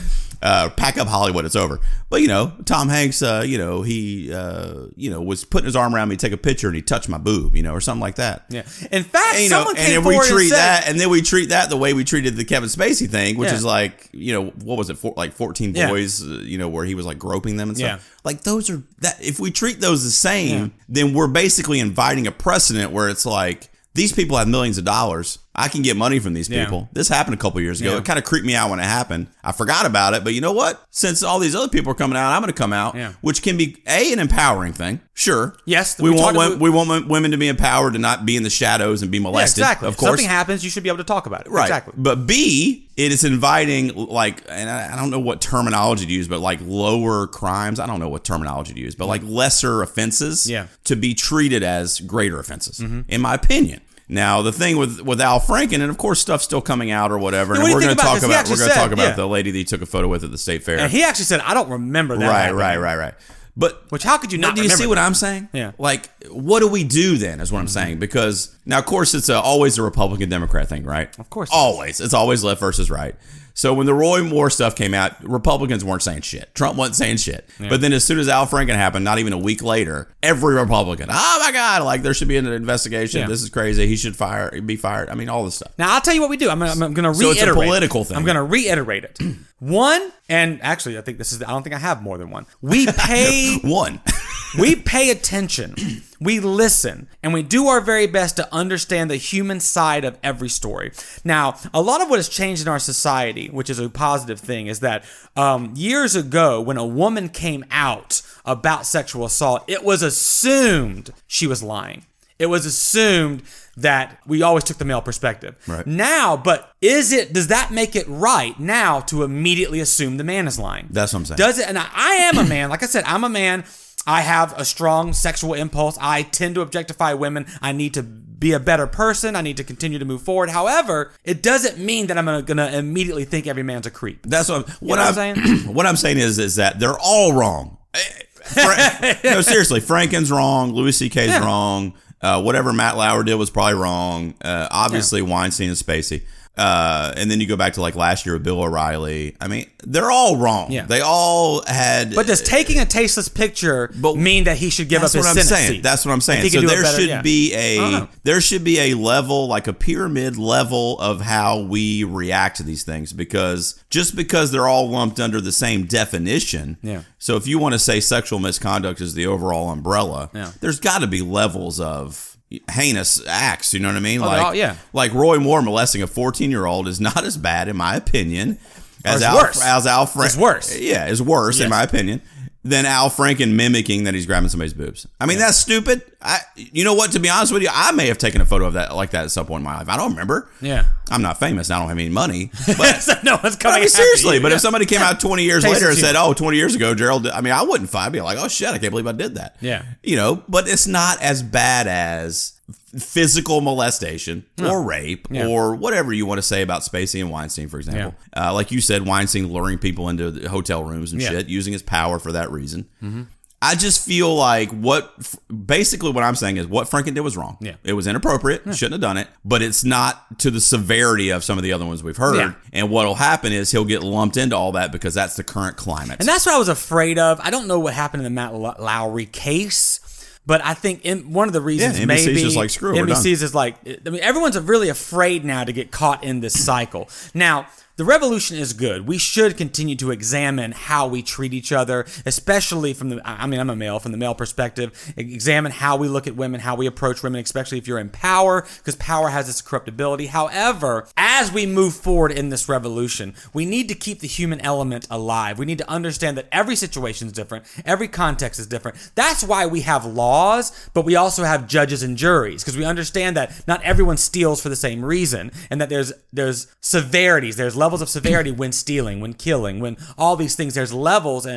Uh, pack up Hollywood, it's over. But, you know, Tom Hanks, uh, you know, he, uh, you know, was putting his arm around me, take a picture, and he touched my boob, you know, or something like that. Yeah. In fact, and, you know, someone and came then we forward treat and said, that, and then we treat that the way we treated the Kevin Spacey thing, which Yeah. is like, you know, what was it, for, like fourteen Yeah. boys, uh, you know, where he was like groping them and stuff. Yeah. Like those are that. If we treat those the same, Yeah. then we're basically inviting a precedent where it's like these people have millions of dollars. I can get money from these Yeah. people. This happened a couple years ago. Yeah. It kind of creeped me out when it happened. I forgot about it, but you know what? Since all these other people are coming out, I'm going to come out, Yeah. which can be a an empowering thing. Sure. Yes, we we want talked wom- about- we want women to be empowered to not be in the shadows and be Yeah, molested. exactly. Of If course, something happens, you should be able to talk about it. right. Exactly. But B, it is inviting like, and I I don't know what terminology to use, but like lower crimes. I don't know what terminology to use, but like lesser offenses, Yeah. to be treated as greater offenses, in my opinion. Now the thing with with Al Franken, and of course stuff's still coming out or whatever, Yeah, and what do you we're think going to about talk this? He about we're actually going to said, talk about yeah. the lady that he took a photo with at the state fair. And he actually said, I don't remember that. right, happening. right, right, right. But Which, how could you now, not do you remember see what that? I'm saying? Yeah. Like, what do we do then? Is what I'm saying. Because now, of course, it's a, always a Republican Democrat thing, right? Of course it is. always. It's always left versus right. So when the Roy Moore stuff came out, Republicans weren't saying shit. Trump wasn't saying shit. But then as soon as Al Franken happened, not even a week later, every Republican, oh my God, like there should be an investigation. Yeah. This is crazy. He should fire, be fired. I mean, all this stuff. Now, I'll tell you what we do. I'm, I'm, I'm going to So reiterate. it's a political thing. I'm going to reiterate it. One, and actually, I think this is, I don't think I have more than one. We pay, One. we pay attention, we listen, and we do our very best to understand the human side of every story. Now, a lot of what has changed in our society, which is a positive thing, is that um, years ago, when a woman came out about sexual assault, it was assumed she was lying. It was assumed that we always took the male perspective. Right. Now, but is it, does that make it right now to immediately assume the man is lying? That's what I'm saying. Does it? And I, I am a man. Like I said, I'm a man. I have a strong sexual impulse. I tend to objectify women. I need to be a better person. I need to continue to move forward. However, it doesn't mean that I'm going to immediately think every man's a creep. That's what I'm, what, know what I'm I'm saying? What I'm saying is is that they're all wrong. Fra- no, seriously, Franken's wrong. Louis C K's Yeah. wrong. Uh, whatever Matt Lauer did was probably wrong. Uh, obviously, Weinstein and Spacey. Uh, and then you go back to like last year with Bill O'Reilly. I mean, they're all wrong. Yeah. They all had. But does taking a tasteless picture But mean that he should give up That's his what I'm sentence saying. seat? That's what I'm If saying. he So can do it there better, should yeah. be I don't a know. there should be a level, like a pyramid level of how we react to these things, because just because they're all lumped under the same definition. Yeah. So if you want to say sexual misconduct is the overall umbrella, Yeah. there's got to be levels of heinous acts. You know what I mean? Oh, they're like all- yeah. like Roy Moore molesting a fourteen year old is not as bad, in my opinion, as it's Al, worse. as Al Franken. It's worse. Yeah, it's worse in Yes. my opinion than Al Franken mimicking that he's grabbing somebody's boobs. I mean, that's stupid. I, you know what? To be honest with you, I may have taken a photo of that like that at some point in my life. I don't remember. Yeah. I'm not famous. And I don't have any money. But So no one's I coming mean, after seriously. you. But Yeah. if somebody came out twenty years Taste later of and said, humor. "Oh, twenty years ago, Gerald," did, I mean, I wouldn't fight. I'd be like, "Oh shit, I can't believe I did that." Yeah. You know, but it's not as bad as physical molestation or rape Yeah. or whatever you want to say about Spacey and Weinstein, for example. Uh, like you said, Weinstein luring people into the hotel rooms and Yeah. shit, using his power for that reason. I just feel like what, basically what I'm saying is what Franken did was wrong. Yeah. It was inappropriate. Shouldn't have done it. But it's not to the severity of some of the other ones we've heard. Yeah. And what will happen is he'll get lumped into all that because that's the current climate. And that's what I was afraid of. I don't know what happened in the Matt L- Lowry case, but I think in, one of the reasons Yeah, N B C's maybe just like, screw it, we're N B C's is like, I mean, everyone's really afraid now to get caught in this cycle. Now, the revolution is good. We should continue to examine how we treat each other, especially from the, I mean, I'm a male, from the male perspective. Examine how we look at women, how we approach women, especially if you're in power, because power has its corruptibility. However, as we move forward in this revolution, we need to keep the human element alive. We need to understand that every situation is different, every context is different. That's why we have laws, but we also have judges and juries, because we understand that not everyone steals for the same reason, and that there's there's severities, there's levels of severity when stealing, when killing, when all these things, there's levels, and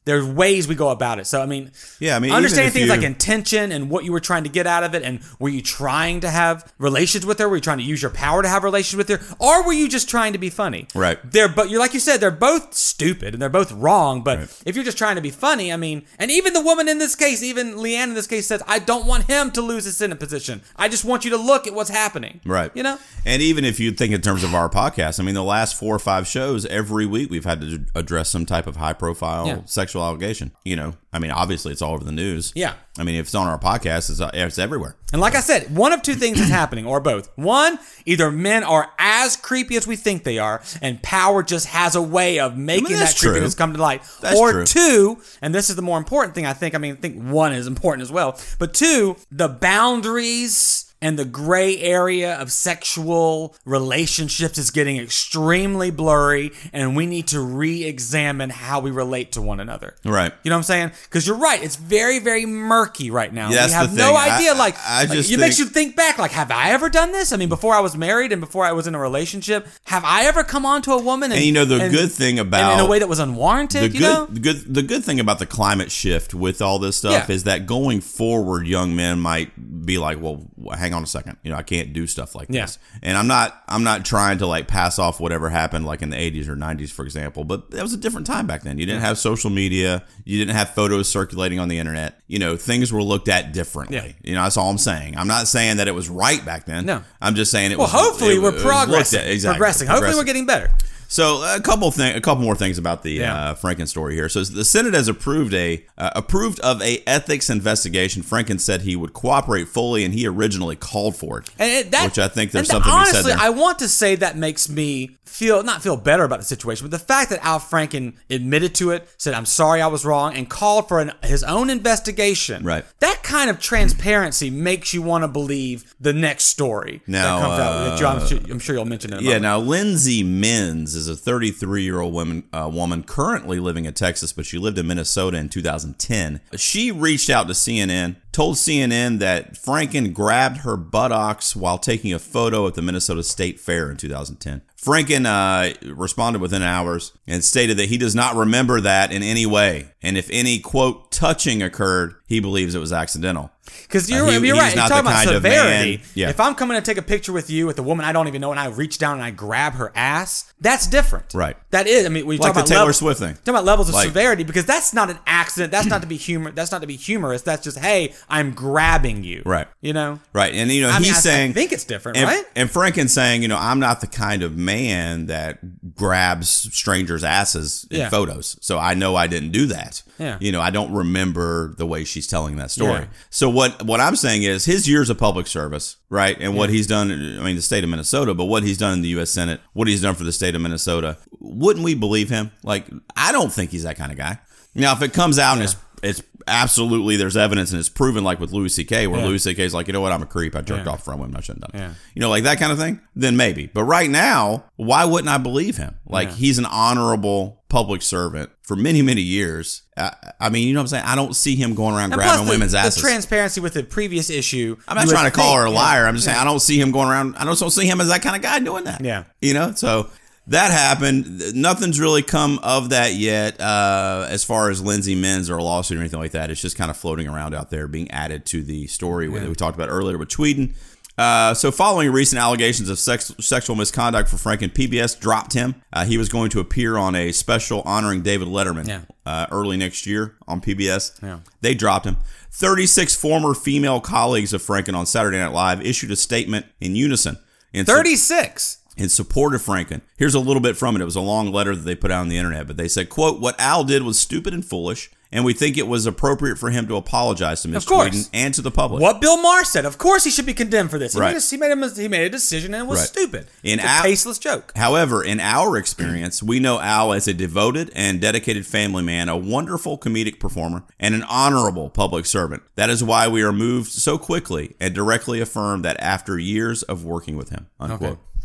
there's ways we go about it. So I mean, Yeah, I mean, understanding even if things you- like intention and what you were trying to get out of it, and were you trying to have relations with her? Were you trying to use your power to have relations with her, or were you just trying to be funny? Right. They're but you're like you said, they're both stupid and they're both wrong. But Right. if you're just trying to be funny, I mean, and even the woman in this case, even Leanne in this case says, I don't want him to lose his Senate position. I just want you to look at what's happening. Right. You know? And even if you think in terms of our podcast, I mean, the last four or five shows, every week we've had to address some type of high profile Yeah. sexual allegation. You know, I mean, obviously it's all over the news. Yeah. I mean, if it's on our podcast, it's, uh, it's everywhere. And like I said, one of two things is happening, or both. One, either men are as creepy as we think they are, and power just has a way of making that that's true. creepiness come to light. That's or true. two, and this is the more important thing, I think. I mean, I think one is important as well. But two, the boundaries and the gray area of sexual relationships is getting extremely blurry, and we need to re-examine how we relate to one another. Right. You know what I'm saying? Because you're right. It's very, very murky right now. Yeah, we that's have the no thing. I- idea. Like, I like, just it makes you think- think back. Like, have I ever done this? I mean, before I was married and before I was in a relationship, have I ever come on to a woman? And, And you know, the and- good thing and about in a way that was unwarranted, the you good, know? the good, the good thing about the climate shift with all this stuff Yeah. is that going forward, young men might be like, "Well, hang on a second, you know, I can't do stuff like Yeah. this." And I'm not, I'm not trying to like pass off whatever happened like in the eighties or nineties, for example. But that was a different time back then. You didn't have social media, you didn't have photos circulating on the internet. You know, things were looked at differently. Yeah. You know, that's all I'm saying. I'm not saying that it was right back then. No. I'm just saying it Well, was. hopefully it we're was looked at- progressing. exactly, progressing. Hopefully we're progressing. getting better. So a couple thing, a couple more things about the Yeah. uh, Franken story here. So the Senate has approved a uh, approved of a ethics investigation. Franken said he would cooperate fully, and he originally called for it. And it, that, which I think there's and something honestly, to be said there. I want to say that makes me feel not feel better about the situation, but the fact that Al Franken admitted to it, said I'm sorry I was wrong, and called for an, his own investigation. Right. That kind of transparency makes you want to believe the next story Now, that comes out. That you, I'm, sure, I'm sure you'll mention it. In a Yeah, moment. now Lindsay Menz is a thirty-three-year-old woman, uh, woman currently living in Texas, but she lived in Minnesota in two thousand ten. She reached out to C N N, told C N N that Franken grabbed her buttocks while taking a photo at the Minnesota State Fair in two thousand ten. Franken uh, responded within hours and stated that he does not remember that in any way. And if any, quote, touching occurred, he believes it was accidental. Because you're, Uh, he- you're he's right. You're not talking the about kind of severity. man- yeah. If I'm coming to take a picture with you with a woman I don't even know and I reach down and I grab her ass, that's different. Right. That is. I mean, we Like talk the about Taylor level- Swift thing. Talking about levels of Like- severity, because that's not an accident. That's not to be humor. That's not to be humorous. That's just, hey, I'm grabbing you. Right. You know. Right. And, you know, I he's mean, I- I saying... think it's different, and, right? And Franken's saying, you know, I'm not the kind of man that grabs strangers' asses in Yeah. photos. So I know I didn't do that. Yeah. You know, I don't remember the way she's telling that story. Yeah. So what, what I'm saying is his years of public service, right? And what he's done, I mean, the state of Minnesota, but what he's done in the U S Senate, what he's done for the state of Minnesota, wouldn't we believe him? Like, I don't think he's that kind of guy. Now, if it comes out and it's it's absolutely there's evidence and it's proven, like with Louis C K, where Yeah. Louis C K's like, you know what, I'm a creep, I jerked Yeah. off from women, I shouldn't have done it. Yeah. You know, like that kind of thing, then maybe. But right now, why wouldn't I believe him? Like, Yeah. he's an honorable public servant for many, many years. I, I mean, you know what I'm saying? I don't see him going around And grabbing plus the, women's the asses. transparency with the previous issue. I'm not you trying would to call think, her a yeah. liar. I'm just saying I don't see him going around. I don't don't see him as that kind of guy doing that. Yeah. You know, so that happened. Nothing's really come of that yet, uh, as far as Lindsay Menz or a lawsuit or anything like that. It's just kind of floating around out there, being added to the story that we talked about earlier with Tweeden. Uh, so following recent allegations of sex, sexual misconduct for Franken, P B S dropped him. Uh, he was going to appear on a special honoring David Letterman Yeah. uh, early next year on P B S. Yeah. They dropped him. thirty-six former female colleagues of Franken on Saturday Night Live issued a statement in unison. In su- thirty-six. in support of Franken. Here's a little bit from it. It was a long letter that they put out on the internet, but they said, quote, "What Al did was stupid and foolish, and we think it was appropriate for him to apologize to Miz Of course. Tweeden and to the public." What Bill Maher said. Of course he should be condemned for this. He, Right. made, a, he, made, a, he made a decision and it was Right. stupid. In it's a Al- tasteless joke. However, in our experience, we know Al as a devoted and dedicated family man, a wonderful comedic performer, and an honorable public servant. That is why we are moved so quickly and directly affirm that after years of working with him, unquote. Okay.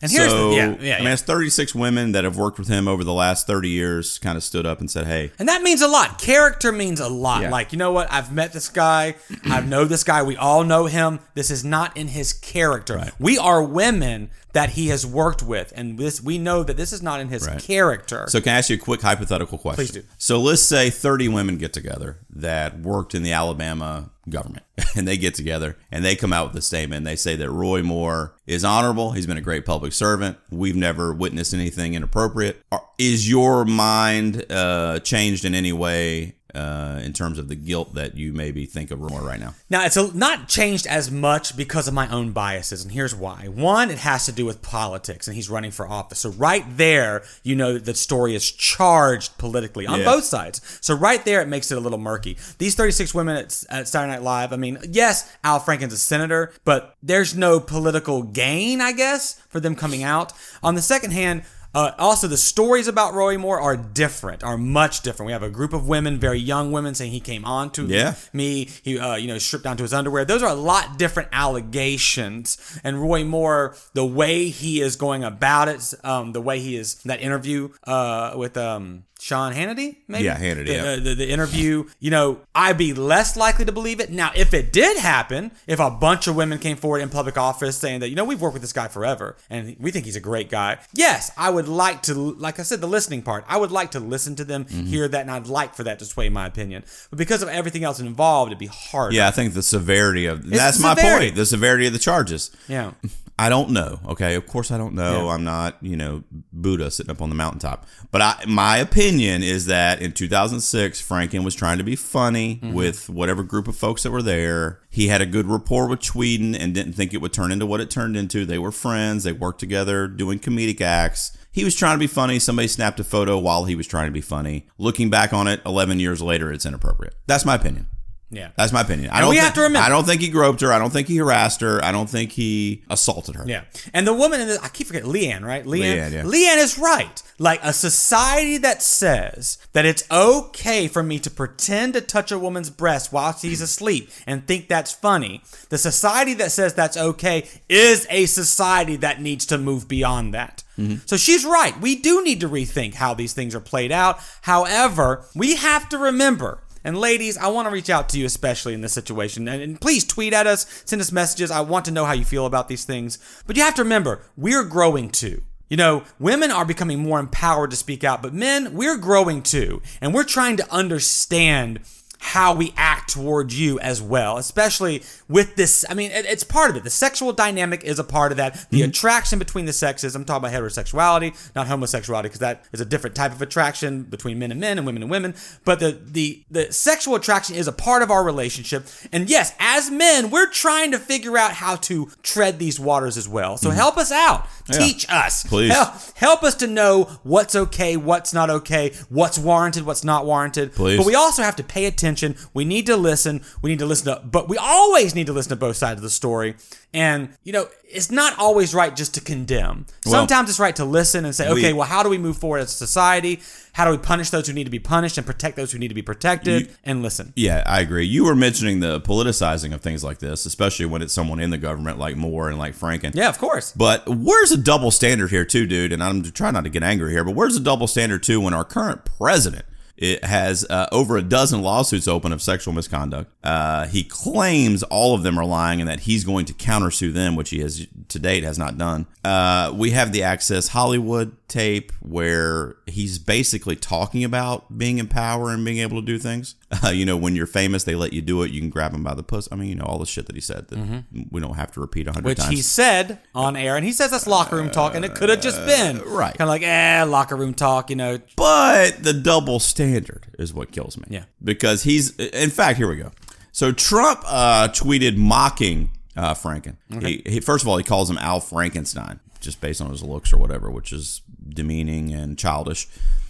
And here's so, the, yeah, yeah, I yeah. mean, it's thirty-six women that have worked with him over the last thirty years kind of stood up and said, hey. And that means a lot. Character means a lot. Yeah. Like, you know what? I've met this guy. I know this guy. We all know him. This is not in his character. Right. We are women that he has worked with, and this we know that this is not in his Right. character. So can I ask you a quick hypothetical question? Please do. So let's say thirty women get together that worked in the Alabama government, and they get together and they come out with a statement. They say that Roy Moore is honorable. He's been a great public servant. We've never witnessed anything inappropriate. Are- Is your mind uh, changed in any way uh, in terms of the guilt that you maybe think of Roy Moore right now? Now, it's a, not changed as much because of my own biases, and here's why. One, it has to do with politics, and he's running for office. So right there, you know that the story is charged politically on Yeah. both sides. So right there, it makes it a little murky. These thirty-six women at, at Saturday Night Live, I mean, yes, Al Franken's a senator, but there's no political gain, I guess, for them coming out. On the second hand, Uh, also, the stories about Roy Moore are different, are much different. We have a group of women, very young women, saying he came on to Yeah. me. He, uh, you know, stripped down to his underwear. Those are a lot different allegations. And Roy Moore, the way he is going about it, um, the way he is that interview uh, with um, Sean Hannity, maybe? Yeah, Hannity, The, yeah. uh, the, the interview, you know, I'd be less likely to believe it. Now, if it did happen, if a bunch of women came forward in public office saying that, you know, we've worked with this guy forever and we think he's a great guy. Yes, I would like to, like I said, the listening part, I would like to listen to them, Mm-hmm. hear that, and I'd like for that to sway my opinion. But because of everything else involved, it'd be hard. Yeah, I think the severity of that's the my severity. point. The severity of the charges. Yeah. I don't know. Okay, of course I don't know. Yeah. I'm not, you know, Buddha sitting up on the mountaintop. But I, my opinion is that in two thousand six, Franken was trying to be funny Mm-hmm. with whatever group of folks that were there. He had a good rapport with Tweeden and didn't think it would turn into what it turned into. They were friends. They worked together doing comedic acts. He was trying to be funny. Somebody snapped a photo while he was trying to be funny. Looking back on it, eleven years later, it's inappropriate. That's my opinion. Yeah. That's my opinion. I And don't we thi- have to remember- I don't think he groped her. I don't think he harassed her. I don't think he assaulted her. Yeah. And the woman in this, I keep forgetting, Leanne, right? Leanne. Leanne, yeah. Leanne is right. Like a society that says that it's okay for me to pretend to touch a woman's breast while she's asleep and think that's funny. The society that says that's okay is a society that needs to move beyond that. Mm-hmm. So she's right. We do need to rethink how these things are played out. However, we have to remember, and ladies, I want to reach out to you, especially in this situation. And, and please tweet at us, send us messages. I want to know how you feel about these things. But you have to remember, we're growing too. You know, women are becoming more empowered to speak out, but men, we're growing too. And we're trying to understand how we act toward you as well, especially with this. I mean, it, it's part of it. The sexual dynamic is a part of that. The mm-hmm. attraction between the sexes. I'm talking about heterosexuality, not homosexuality, because that is a different type of attraction between men and men and women and women. But the, the, the sexual attraction is a part of our relationship. And yes, as men, we're trying to figure out how to tread these waters as well. So mm-hmm. help us out. Yeah. Teach us. Please. Help, help us to know what's okay, what's not okay, what's warranted, what's not warranted. Please. But we also have to pay attention. We need to listen. We need to listen to, but we always need to listen to both sides of the story. And, you know, it's not always right just to condemn. Well, Sometimes it's right to listen and say, we, okay, well, how do we move forward as a society? How do we punish those who need to be punished and protect those who need to be protected? You, and listen. Yeah, I agree. You were mentioning the politicizing of things like this, especially when it's someone in the government like Moore and like Franken. Yeah, of course. But where's the double standard here too, dude? And I'm trying not to get angry here, but where's the double standard too when our current president It has uh, over a dozen lawsuits open of sexual misconduct. Uh, he claims all of them are lying and that he's going to countersue them, which he has to date has not done. Uh, we have the Access Hollywood tape where he's basically talking about being in power and being able to do things. Uh, you know, when you're famous, they let you do it. You can grab them by the puss. I mean, you know, all the shit that he said that mm-hmm. we don't have to repeat a hundred Which times. he said on air, and he says that's locker room talk, and it could have just been. right. Kind of like, eh, locker room talk, you know. But the double standard is what kills me. Yeah. Because he's, in fact, here we go. So Trump uh, tweeted mocking uh, Franken. Okay. He, he, first of all, he calls him Al Frankenstein, just based on his looks or whatever, which is demeaning and childish.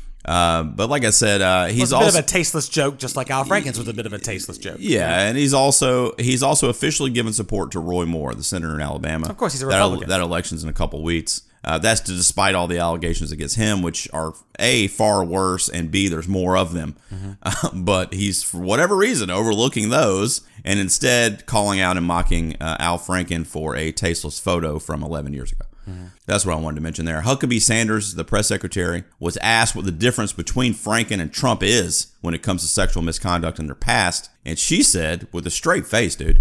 Uh, but like I said, uh, he's well, it's a also bit of a tasteless joke, just like Al Franken's was a bit of a tasteless joke. Yeah, and he's also he's also officially given support to Roy Moore, the senator in Alabama. Of course, he's a that, Republican. That election's in a couple weeks. Uh, that's to, despite all the allegations against him, which are A, far worse, and B, there's more of them. Mm-hmm. Uh, but he's, for whatever reason, overlooking those and instead calling out and mocking uh, Al Franken for a tasteless photo from eleven years ago. Mm-hmm. That's what I wanted to mention there. Huckabee Sanders, the press secretary, was asked what the difference between Franken and Trump is when it comes to sexual misconduct in their past. And she said, with a straight face, dude,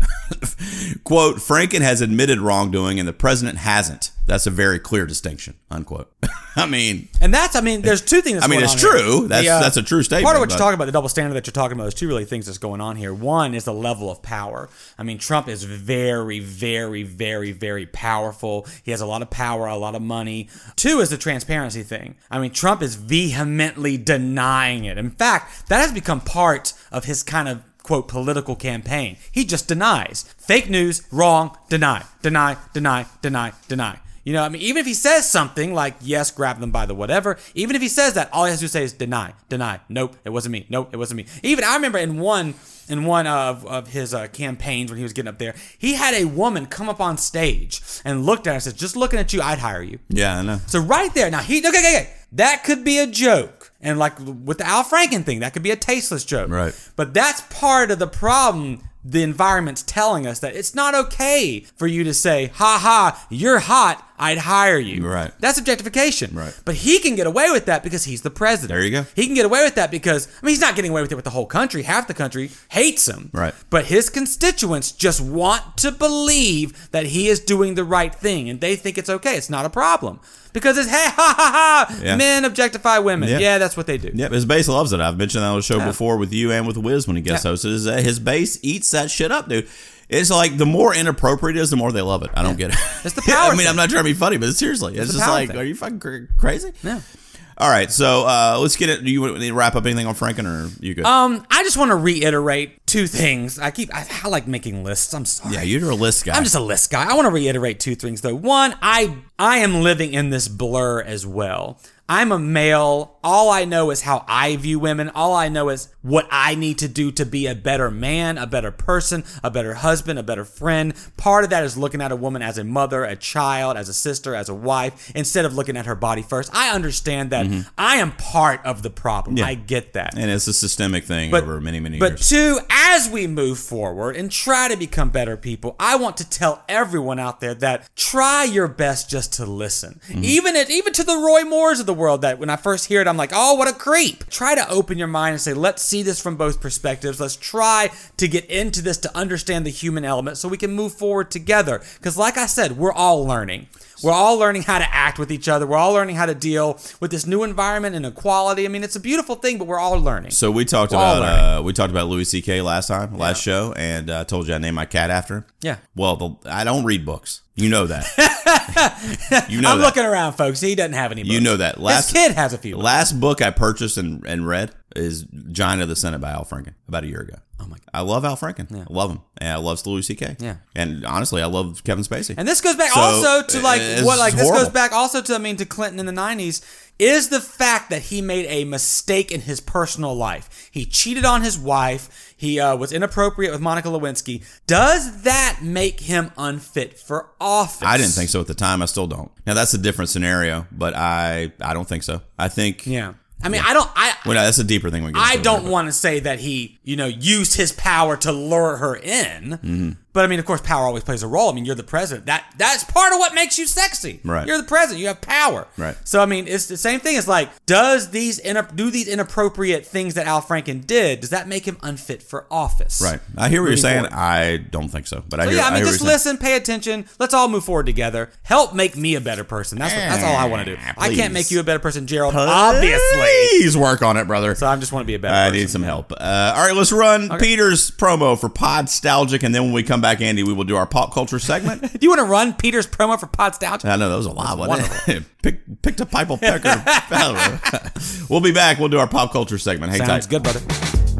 quote, Franken has admitted wrongdoing and the president hasn't. That's a very clear distinction, unquote. I mean, and that's, I mean, there's two things that's I mean, going it's on true. Here. That's the, uh, that's a true statement. Part of what but, you're talking about, the double standard that you're talking about, there's two really things that's going on here. One is the level of power. I mean, Trump is very, very, very, very powerful. He has a lot of power, a lot of money. Two is the transparency thing. I mean, Trump is vehemently denying it. In fact, that has become part of his kind of, quote, political campaign. He just denies. Fake news, wrong, deny, deny, deny, deny, deny. You know, I mean, even if he says something like, yes, grab them by the whatever, even if he says that, all he has to say is deny, deny. Nope, it wasn't me. Nope, it wasn't me. Even I remember in one in one of, of his uh, campaigns when he was getting up there, he had a woman come up on stage and looked at her and said, just looking at you, I'd hire you. Yeah, I know. So right there, now he, okay, okay, okay, that could be a joke. And like with the Al Franken thing, that could be a tasteless joke. Right. But that's part of the problem. The environment's telling us that it's not okay for you to say, ha ha, you're hot, I'd hire you. Right. That's objectification. Right. But he can get away with that because he's the president. There you go. He can get away with that because, I mean, he's not getting away with it with the whole country. Half the country hates him. Right. But his constituents just want to believe that he is doing the right thing and they think it's okay. It's not a problem. Because it's, hey, ha, ha, ha, Yeah. men objectify women. Yeah. Yeah, that's what they do. Yep, his base loves it. I've mentioned that on the show Yeah. before with you and with Wiz when he guest Yeah. hosted. Is that his base eats that shit up, dude. It's like the more inappropriate it is, the more they love it. I don't get it. It's the power I mean, thing. I'm not trying to be funny, but seriously, it's, It's the just power like, thing. are you fucking cra- crazy? Yeah. All right, so uh, let's get it. Do you want to wrap up anything on Franken, or you good? Um, I just want to reiterate two things. I keep, I, I like making lists. I'm sorry. yeah, you're a list guy. I'm just a list guy. I want to reiterate two things though. One, I I am living in this blur as well. I'm a male. All I know is how I view women. All I know is what I need to do to be a better man, a better person, a better husband, a better friend. Part of that is looking at a woman as a mother, a child, as a sister, as a wife, instead of looking at her body first. I understand that I am part of the problem. Yeah. I get that. and it's a systemic thing But- over many, many But years. two, as we move forward and try to become better people, I want to tell everyone out there that try your best just to listen. Mm-hmm. Even at, even to the Roy Moores of the world that when I first hear it, I'm like, oh, what a creep. Try to open your mind and say, let's see this from both perspectives. Let's try to get into this to understand the human element so we can move forward together. Because like I said, we're all learning. We're all learning how to act with each other. We're all learning how to deal with this new environment and equality. I mean, it's a beautiful thing, but we're all learning. So we talked We're all about uh, we talked about Louis C K last time, last show, and I uh, told you I named my cat after him. Yeah. Well, the, I don't read books. You know that. you know I'm that. looking around, folks. He doesn't have any books. You know that. Last His kid has a few books. last book I purchased and, and read is Giant of the Senate by Al Franken about a year ago. Oh my! I love Al Franken. I love him, and I love Louis C K. Yeah. And honestly, I love Kevin Spacey. And this goes back So, also to like it's what like this horrible. goes back also to I mean to Clinton in the nineties is the fact that he made a mistake in his personal life. He cheated on his wife. He uh, was inappropriate with Monica Lewinsky. Does that make him unfit for office? I didn't think so at the time. I still don't. Now that's a different scenario, but I I don't think so. I think Yeah. I mean, I don't. I well, no, that's a deeper thing. We get I into don't later, want to say that he, you know, used his power to lure her in. Mm-hmm. But I mean, of course, power always plays a role. I mean, you're the president. That that's part of what makes you sexy. Right. You're the president. You have power. Right. So I mean, it's the same thing. It's like, does these ina- do these inappropriate things that Al Franken did? Does that make him unfit for office? Right. I hear what you're Moving saying. forward. I don't think so. But I So hear. yeah, I mean, hear what just you're saying. listen, pay attention. Let's all move forward together. Help make me a better person. That's what, that's all I want to do. I Please. can't make you a better person, Gerald. Obviously. Please work on it, brother. So I just want to be a better I person. need some help. Uh, all right, let's run Peter's promo for Podstalgic, and then when we come back, Andy, we will do our pop culture segment. Do you want to run Peter's promo for Podstalgic? I know that was a lot, wasn't it? Pick, picked a pipe pecker. I don't know. We'll be back. We'll do our pop culture segment. Hang Sounds tight. good, brother.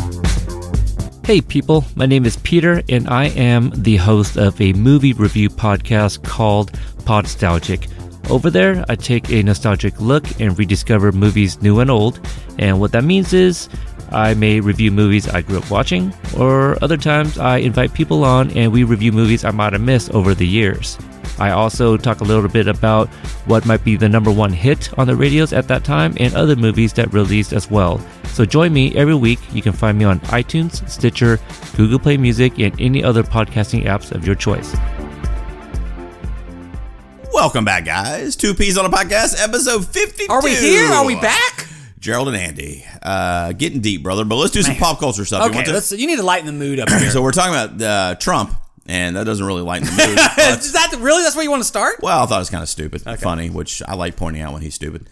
Hey people, my name is Peter and I am the host of a movie review podcast called Podstalgic. Over there, I take a nostalgic look and rediscover movies new and old, and what that means is I may review movies I grew up watching, or other times I invite people on and we review movies I might have missed over the years. I also talk a little bit about what might be the number one hit on the radios at that time and other movies that released as well. So join me every week. You can find me on iTunes, Stitcher, Google Play Music, and any other podcasting apps of your choice. Welcome back, guys. Two Peas on a Podcast, episode fifty-two. Are we here? Are we back? Gerald and Andy. Uh, getting deep, brother. But let's do some pop culture stuff. Okay, you, want to? let's, you need to lighten the mood up here. So we're talking about uh, Trump, and that doesn't really lighten the mood. but- Is that really? That's where you want to start? well, I thought it was kind of stupid. Funny, which I like pointing out when he's stupid.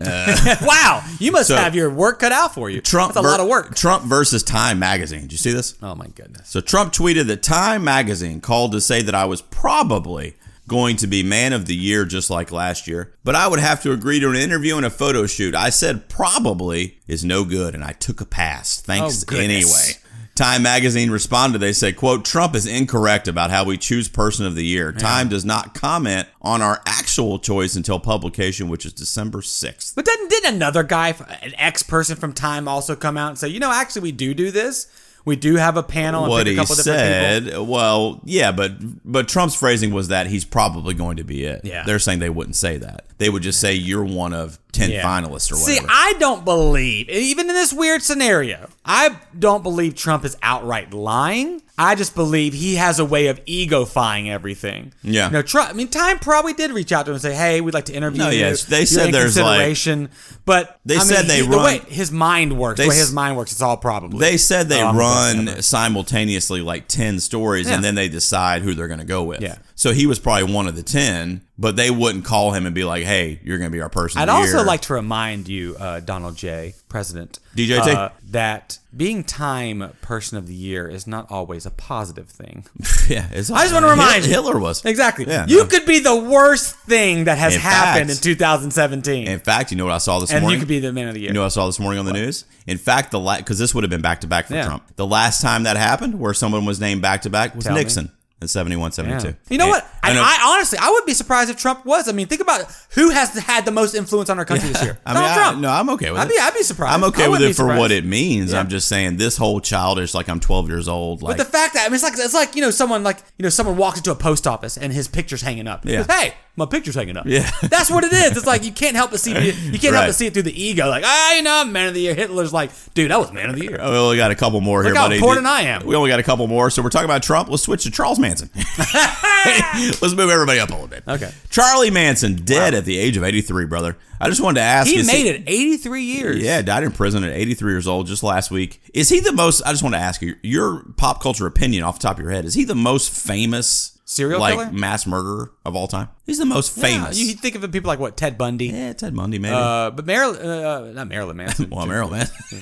Wow, you must So- have your work cut out for you. Trump That's a lot ver- of work. Trump versus Time Magazine. Did you see this? Oh my goodness. So Trump tweeted that Time Magazine called to say that I was probably going to be Man of the Year just like last year, but I would have to agree to an interview and a photo shoot. I said probably is no good, and I took a pass. Thanks Oh, goodness. anyway. Time Magazine responded. They said, quote, Trump is incorrect about how we choose Person of the Year. Time does not comment on our actual choice until publication, which is December sixth. But didn't, didn't another guy, an ex-person from Time, also come out and say, you know, actually, we do do this. We do have a panel and What pick a he couple different people. said, well, yeah, but but Trump's phrasing was that he's probably going to be it. Yeah. They're saying they wouldn't say that. They would just say you're one of ten Yeah. finalists or See, whatever. I don't believe, even in this weird scenario, I don't believe Trump is outright lying. I just believe he has a way of ego-fying everything. Yeah. You know, Trump, I mean, Time probably did reach out to him and say, hey, we'd like to interview No, you. yes, they You're said in there's, like- consideration. But They I mean, said they he- the run- way his mind works, They the way s- his mind works, it's all probably. They said they Oh, I'm the best run ever. simultaneously like ten stories, Yeah. and then they decide who they're going to go with. Yeah. So he was probably one of the ten, but they wouldn't call him and be like, hey, you're going to be our person I'd of the also year. like to remind you, uh, Donald J., President, D J T. uh, that being Time Person of the Year is not always a positive thing. yeah, it's I just want to remind you. Hitler was. Exactly. Yeah, you no. could be the worst thing that has In happened fact- in two thousand seventeen. In fact, you know what I saw this and morning? you could be the Man of the Year. You know what I saw this morning on the news? In fact, the because this would have been back to back for Yeah. Trump. The last time that happened, where someone was named back to back, was Tell me. Nixon in seventy-one, seventy-two. Yeah. You know And- what? I, know- I honestly, I would be surprised if Trump was. I mean, think about who has had the most influence on our country this year. I mean, Donald I- Trump. no, I'm okay with I'd it. be, I'd be surprised. I'm okay I with wouldn't it be for surprised. what it means. Yeah. I'm just saying this whole childish, like I'm twelve years old. Like, But the fact that I mean, it's like it's like you know, someone like you know, someone walks into a post office and his picture's hanging up. He Yeah. goes, hey, my picture's hanging up. Yeah. That's what it is. It's like you can't help but see it. You can't help Right. but see it through the ego. Like, ah, you know, I'm Man of the Year. Hitler's like, dude, I was Man of the Year. we only got a couple more here, Look how buddy. important I am. We only got a couple more, so we're talking about Trump. Let's switch to Charles Manson. Let's move everybody up a little bit. Okay. Charlie Manson, dead at the age of eighty-three, brother. I just wanted to ask He is made it eighty-three years. Yeah, died in prison at eighty-three years old just last week. Is he the most, I just want to ask you, your pop culture opinion off the top of your head, is he the most famous Serial like killer? mass murderer of all time? He's the most Yeah, famous. you think of people like what Ted Bundy. yeah, Ted Bundy maybe. Uh, but Marilyn, uh, not Marilyn Manson. well, Marilyn Manson.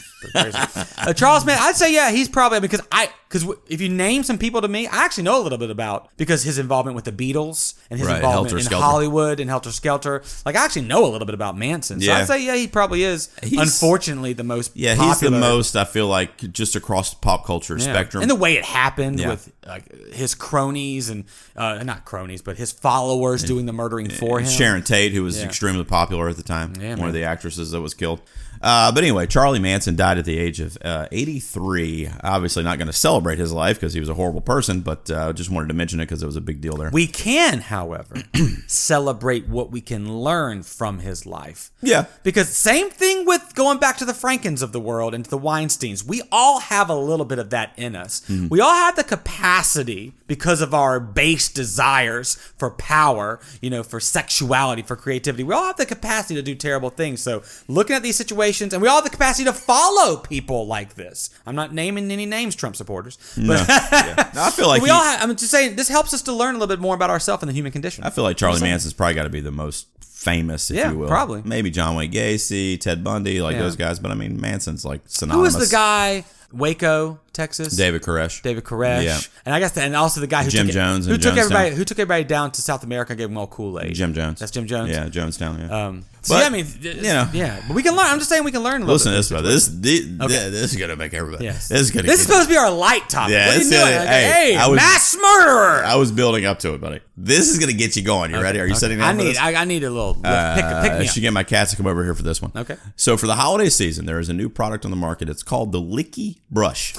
uh, Charles Manson, I'd say yeah, he's probably because I because w- if you name some people to me, I actually know a little bit about because his involvement with the Beatles and his Right, involvement Helter in Skelter. Hollywood and Helter Skelter. Like I actually know a little bit about Manson, so Yeah. I'd say yeah, he probably is. He's- Unfortunately, the most Yeah, popular. he's the most, I feel like, just across the pop culture Yeah. spectrum. And the way it happened Yeah. with like his cronies and uh, not cronies, but his followers doing the murdering for him. Sharon Tate, who was Yeah. extremely popular at the time, Yeah, one man. of the actresses that was killed. Uh, but anyway, Charlie Manson died at the age of uh, eighty-three. Obviously, not going to celebrate his life because he was a horrible person, but uh, just wanted to mention it because it was a big deal there. We can, however, celebrate what we can learn from his life. Yeah. Because same thing with going back to the Frankens of the world and to the Weinsteins. We all have a little bit of that in us. Mm-hmm. We all have the capacity because of our base desires for power, you know, for sexuality, for creativity. We all have the capacity to do terrible things. So looking at these situations, and we all have the capacity to follow people like this. I'm not naming any names, Trump supporters. But No, I feel like we he- all have, I'm just saying, this helps us to learn a little bit more about ourselves and the human condition. I feel like Charlie Manson's probably got to be the most famous, if Yeah, you will. probably. Maybe John Wayne Gacy, Ted Bundy, like Yeah. those guys. But I mean, Manson's like Who synonymous. was the guy? Waco, Texas. David Koresh. David Koresh. Yeah. And I guess, the, and also the guy who Jim took, Jones who in took Jonestown. everybody, who took everybody down to South America and gave them all Kool-Aid. Jim Jones. That's Jim Jones. Yeah, Jonestown. Yeah. Um, so But, yeah, I mean, you know. yeah, but we can learn. I'm just saying we can learn a little Listen to bit. this, brother. This, this, Okay. this is gonna make everybody. Yes. This is gonna. This is supposed to be our light topic. Yeah, what are you it's doing? gonna- Like, hey, hey, I was- mass murderer. I was building up to it, buddy. This is gonna get you going. You ready? Are you Okay. sitting I down? for need, this? I, I need a little pick, Uh, pick me I up. should get my cats to come over here for this one. Okay. So for the holiday season, there is a new product on the market. It's called the Licky Brush.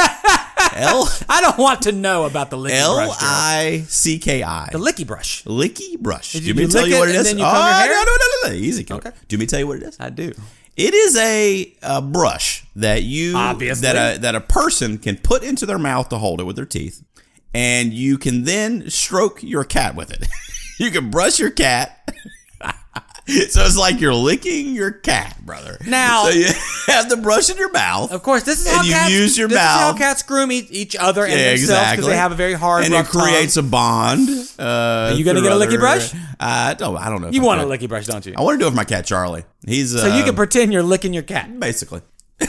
L I don't want to know about the licky L brush. Gerald. I C K I. The licky brush. Licky Brush. Did Do you- you me you to tell lick you it what it and is? then you comb your oh, hair? no, no, no, no, no. Easy. killer. Okay. Do you me tell you what it is? I do. It is a, a brush that you Obviously. that a that a person can put into their mouth to hold it with their teeth, and you can then stroke your cat with it. You can brush your cat. So it's like you're licking your cat, brother. Now, so you have the brush in your mouth. Of course, this is and how you cats use your this mouth. is how cats groom each, each other and Yeah, themselves because exactly. they have a very hard, and it rough creates tongue. a bond. Uh, Are you gonna through get a other- licky brush? I don't. I don't know. if You I want a could. licky brush, don't you? I want to do it with my cat Charlie. He's uh, So you can pretend you're licking your cat. basically.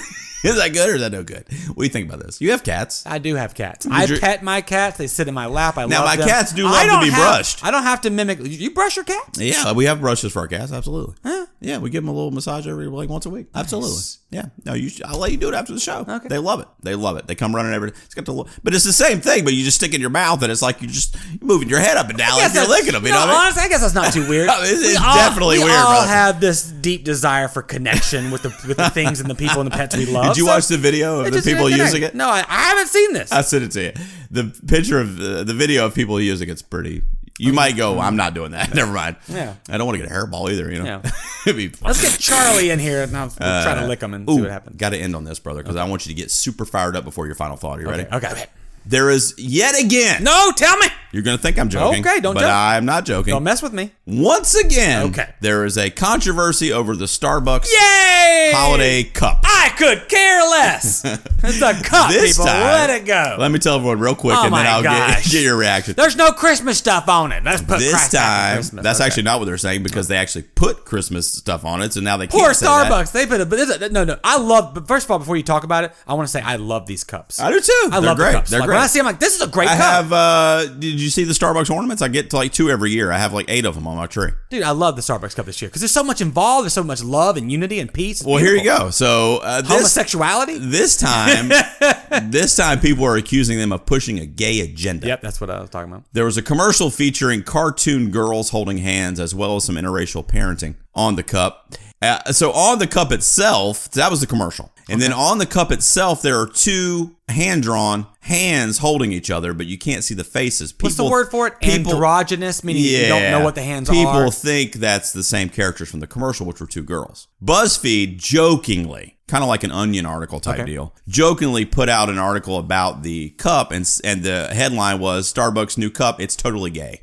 Is that good or is that no good? What do you think about this? You have cats. I do have cats. I you- pet my cats. They sit in my lap. I Now, love my them. cats do I love to don't be have- brushed. I don't have to mimic. You brush your cat? Yeah, we have brushes for our cats. Absolutely. Yeah, we give them a little massage every like once a week. Absolutely. Nice. Yeah. No, you. I'll let you do it after the show. Okay. They love it. They love it. They come running every. It's got the. But it's the same thing. But you just stick it in your mouth, and it's like you're just moving your head up and down like Yes, you're that's- licking them. You no, know what I mean? honestly, I guess that's not too weird. It's- We it's all- definitely we weird, all brother. have this deep desire for connection with the with the things and the people and the pets we love. Did you So watch the video of it's the just people very using connected. it? No, I, I haven't seen this. I sent it to you. The picture of the, the video of people using it's pretty. You might go, I'm not doing that. Never mind. Yeah. I don't want to get a hairball either. You know. Yeah. It'd be fun. Let's get Charlie in here and I'll we'll try to lick him and see Ooh, what happens. got to end on this, brother, because I want you to get super fired up before your final thought. Are you ready? Okay. okay. There is yet again. No, tell me. You're going to think I'm joking. Okay, don't But joke. I'm not joking. Don't mess with me. Once again, Okay. there is a controversy over the Starbucks Yay! holiday cup. I could care less. It's a cup, This people. time, Let it go. Let me tell everyone real quick, Oh and then my I'll get, gosh. get your reaction. There's no Christmas stuff on it. Let's put This Christ after time, Christmas. that's Okay. actually not what they're saying because they actually put Christmas stuff on it, so now they can't Poor say that. Starbucks. They put a but this is- no no. I love. But first of all, before you talk about it, I want to say I love these cups. I do too. I They're love great. the cups. They're Like, great. When I see them, I'm like, this is a great I cup, have. uh Did you see the Starbucks ornaments? I get to like two every year. I have like eight of them on my tree. dude. I love the Starbucks cup this year because there's so much involved. There's so much love and unity and peace. It's Well, here you beautiful. go. So uh, this, Homosexuality. this time, this time, people are accusing them of pushing a gay agenda. Yep, that's what I was talking about. There was a commercial featuring cartoon girls holding hands, as well as some interracial parenting on the cup. Uh, so on the cup itself, that was the commercial. And then on the cup itself, there are two hand-drawn hands holding each other, but you can't see the faces. People, What's the word for it? people- Androgynous, meaning you don't know what the hands people are. People think that's the same characters from the commercial, which were two girls. BuzzFeed jokingly, kind of like an Onion article type Okay. deal, jokingly put out an article about the cup, and and the headline was Starbucks new cup. It's totally gay,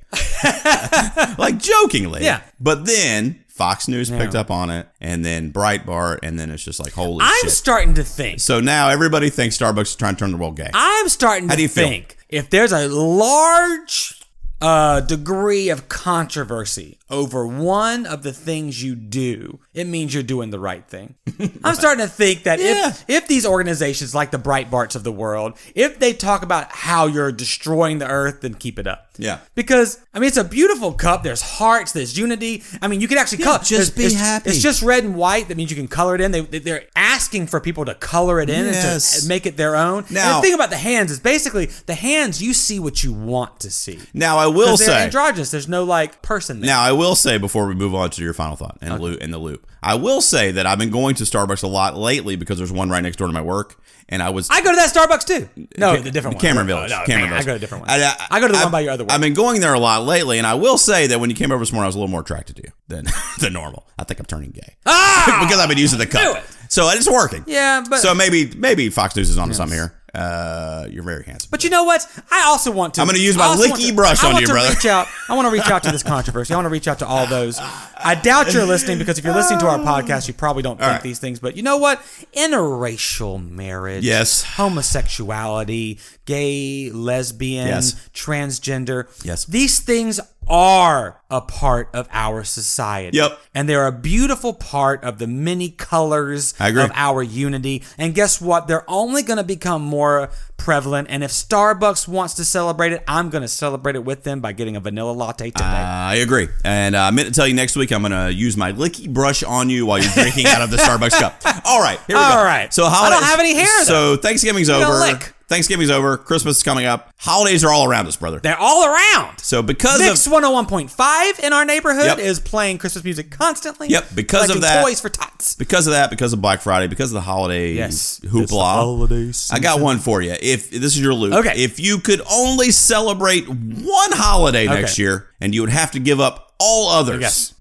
like jokingly. Yeah. But then Fox News picked up on it, and then Breitbart, and then it's just like holy I'm shit. starting to think. So now everybody thinks Starbucks is trying to turn the world gay. I'm starting How to do you feel? think if there's a large uh, degree of controversy over one of the things you do, it means you're doing the right thing. I'm starting to think that Yeah. if if these organizations like the Breitbarts of the world, if they talk about how you're destroying the earth, then keep it up. Yeah. Because I mean, it's a beautiful cup. There's hearts. There's unity. I mean, you can actually color. just there's- be it's, happy. It's just red and white. That means you can color it in. They they're asking for people to color it in Yes. and to make it their own. Now- and the thing about the hands is basically the hands. You see what you want to see. Now I will 'Cause they're say. androgynous. There's no like person there. Now, I will say before we move on to your final thought and loop in the loop, I will say that I've been going to Starbucks a lot lately because there's one right next door to my work, and I was I go to that Starbucks too. No, Ca- the different one. Cameron No, Village. no, Cameron man, Village. I go to a different one. I, I, I- go to the I- one by your other one. I've been going there a lot lately, and I will say that when you came over this morning, I was a little more attracted to you than than normal. I think I'm turning gay Ah! because I've been using the Do cup, it. so it's working. Yeah, but So maybe maybe Fox News is onto something here. Uh, you're very handsome. But you know what? I also want to. I'm gonna use I my also want licky to- brush I on want you, to brother. Reach out. I want to reach out to this controversy. I want to reach out to all those. I doubt you're listening because if you're listening to our podcast, you probably don't think right. these things. But you know what? Interracial marriage, Yes. homosexuality, gay, lesbian, Yes. transgender. Yes. These things are a part of our society. Yep. And they're a beautiful part of the many colors I agree. of our unity. And guess what? They're only going to become more prevalent. And if Starbucks wants to celebrate it, I'm going to celebrate it with them by getting a vanilla latte today. I agree. And uh, I meant to tell you next week I'm going to use my licky brush on you while you're drinking out of the Starbucks cup. All right. Here we All go. right. So I holidays, don't have any hair, So Thanksgiving's You over. gotta lick. Thanksgiving's over. Christmas is coming up. Holidays are all around us, brother. They're all around. So because Mix of one oh one point five in our neighborhood Yep. is playing Christmas music constantly. Yep, because of collecting that- toys for tots. because of that, because of Black Friday, because of the holiday Yes. It's the hoopla, holiday I got one for you. If this is your loop, Okay. if you could only celebrate one holiday Okay. next year and you would have to give up all others, Yes.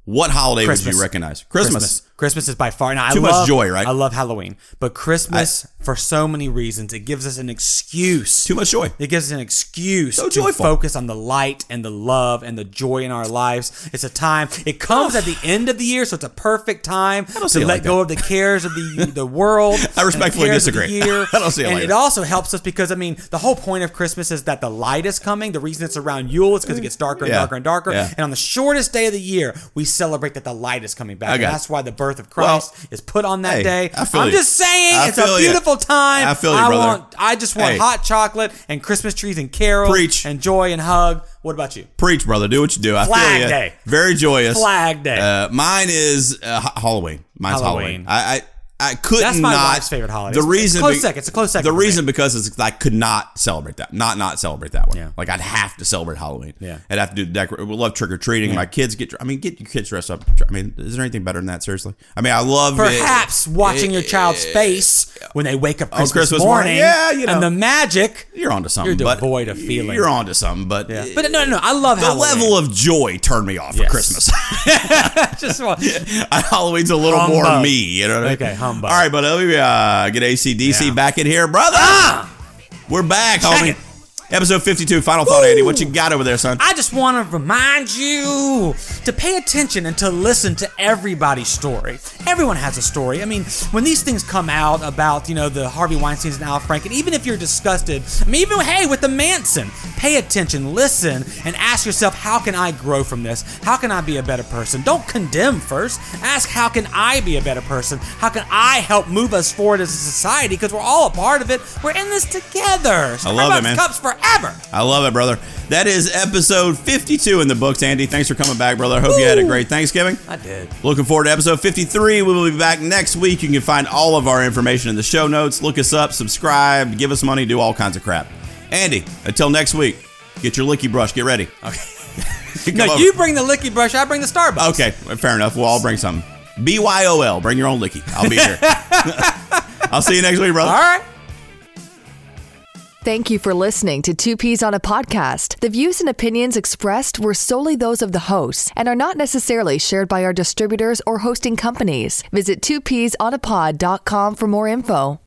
what holiday Christmas. would you recognize? Christmas. Christmas. Christmas is by far. Now, Too I much love, joy, right? I love Halloween, but Christmas, I, for so many reasons, it gives us an excuse. Too much joy. It gives us an excuse So to joyful. focus on the light and the love and the joy in our lives. It's a time. It comes at the end of the year, so it's a perfect time don't see to it let like go that. of the cares of the the world. I respectfully and the cares of the disagree. year. I don't see it And like it that. also helps us because I mean, the whole point of Christmas is that the light is coming. The reason it's around Yule is because it gets darker and Yeah. darker and darker. Yeah. And on the shortest day of the year, we celebrate that the light is coming back. I And got it. that's why the birth of Christ Well, is put on that hey, day. I feel I'm you. just saying, I it's a feel you. beautiful time. I feel you, brother. want, I just want Hey. hot chocolate and Christmas trees and carols Preach. and joy and hug. What about you? Preach, brother. Do what you do. I Flag feel you. Day. Very joyous. Flag Day. Uh, mine is uh, Ha- Halloween. Mine's Halloween. Halloween. I, I I couldn't That's my not. wife's favorite holiday. The It's- reason it's a close be- second. It's a close second The for me. reason because it's, I could not celebrate that. Not not celebrate that one. Yeah. Like I'd have to celebrate Halloween. Yeah. I'd have to do the decor. We love trick or treating. My kids get. I mean, get your kids dressed up. I mean, is there anything better than that? Seriously. I mean, I love Perhaps it. watching your It- child's face when they wake up Christmas, Christmas morning. morning. Yeah, you know. And the magic. You're onto something. You're but devoid of feeling. You're onto something, but Yeah. But no, no, I love the Halloween. level of joy turned me off Yes. for Christmas. just want, Halloween's a little Humbug. more me, you know what I mean? Okay, humbug. All right, but let me uh, get A C D C Yeah. back in here, brother. We're back, Check homie. it. Episode fifty-two, final thought, Andy. What you got over there, son? I just want to remind you to pay attention and to listen to everybody's story. Everyone has a story. I mean, when these things come out about, you know, the Harvey Weinsteins and Al Franken, even if you're disgusted, I mean, even, hey, with the Manson, pay attention, listen, and ask yourself, how can I grow from this? How can I be a better person? Don't condemn first. Ask, how can I be a better person? How can I help move us forward as a society? Because we're all a part of it. We're in this together. I love it, man. Cups forever. I love it, brother. That is episode fifty-two in the books, Andy. Thanks for coming back, brother. I hope you had a great Thanksgiving. I did. Looking forward to episode fifty-three. We will be back next week. You can find all of our information in the show notes. Look us up, subscribe, give us money, do all kinds of crap. Andy, until next week, get your licky brush. Get ready. Okay. Come No, over. you bring the licky brush, I bring the Starbucks. Okay, fair enough. We'll all bring something. B Y O L. Bring your own licky. I'll be here. I'll see you next week, brother. All right. Thank you for listening to Two Peas on a Podcast. The views and opinions expressed were solely those of the hosts and are not necessarily shared by our distributors or hosting companies. Visit two peas on a pod dot com for more info.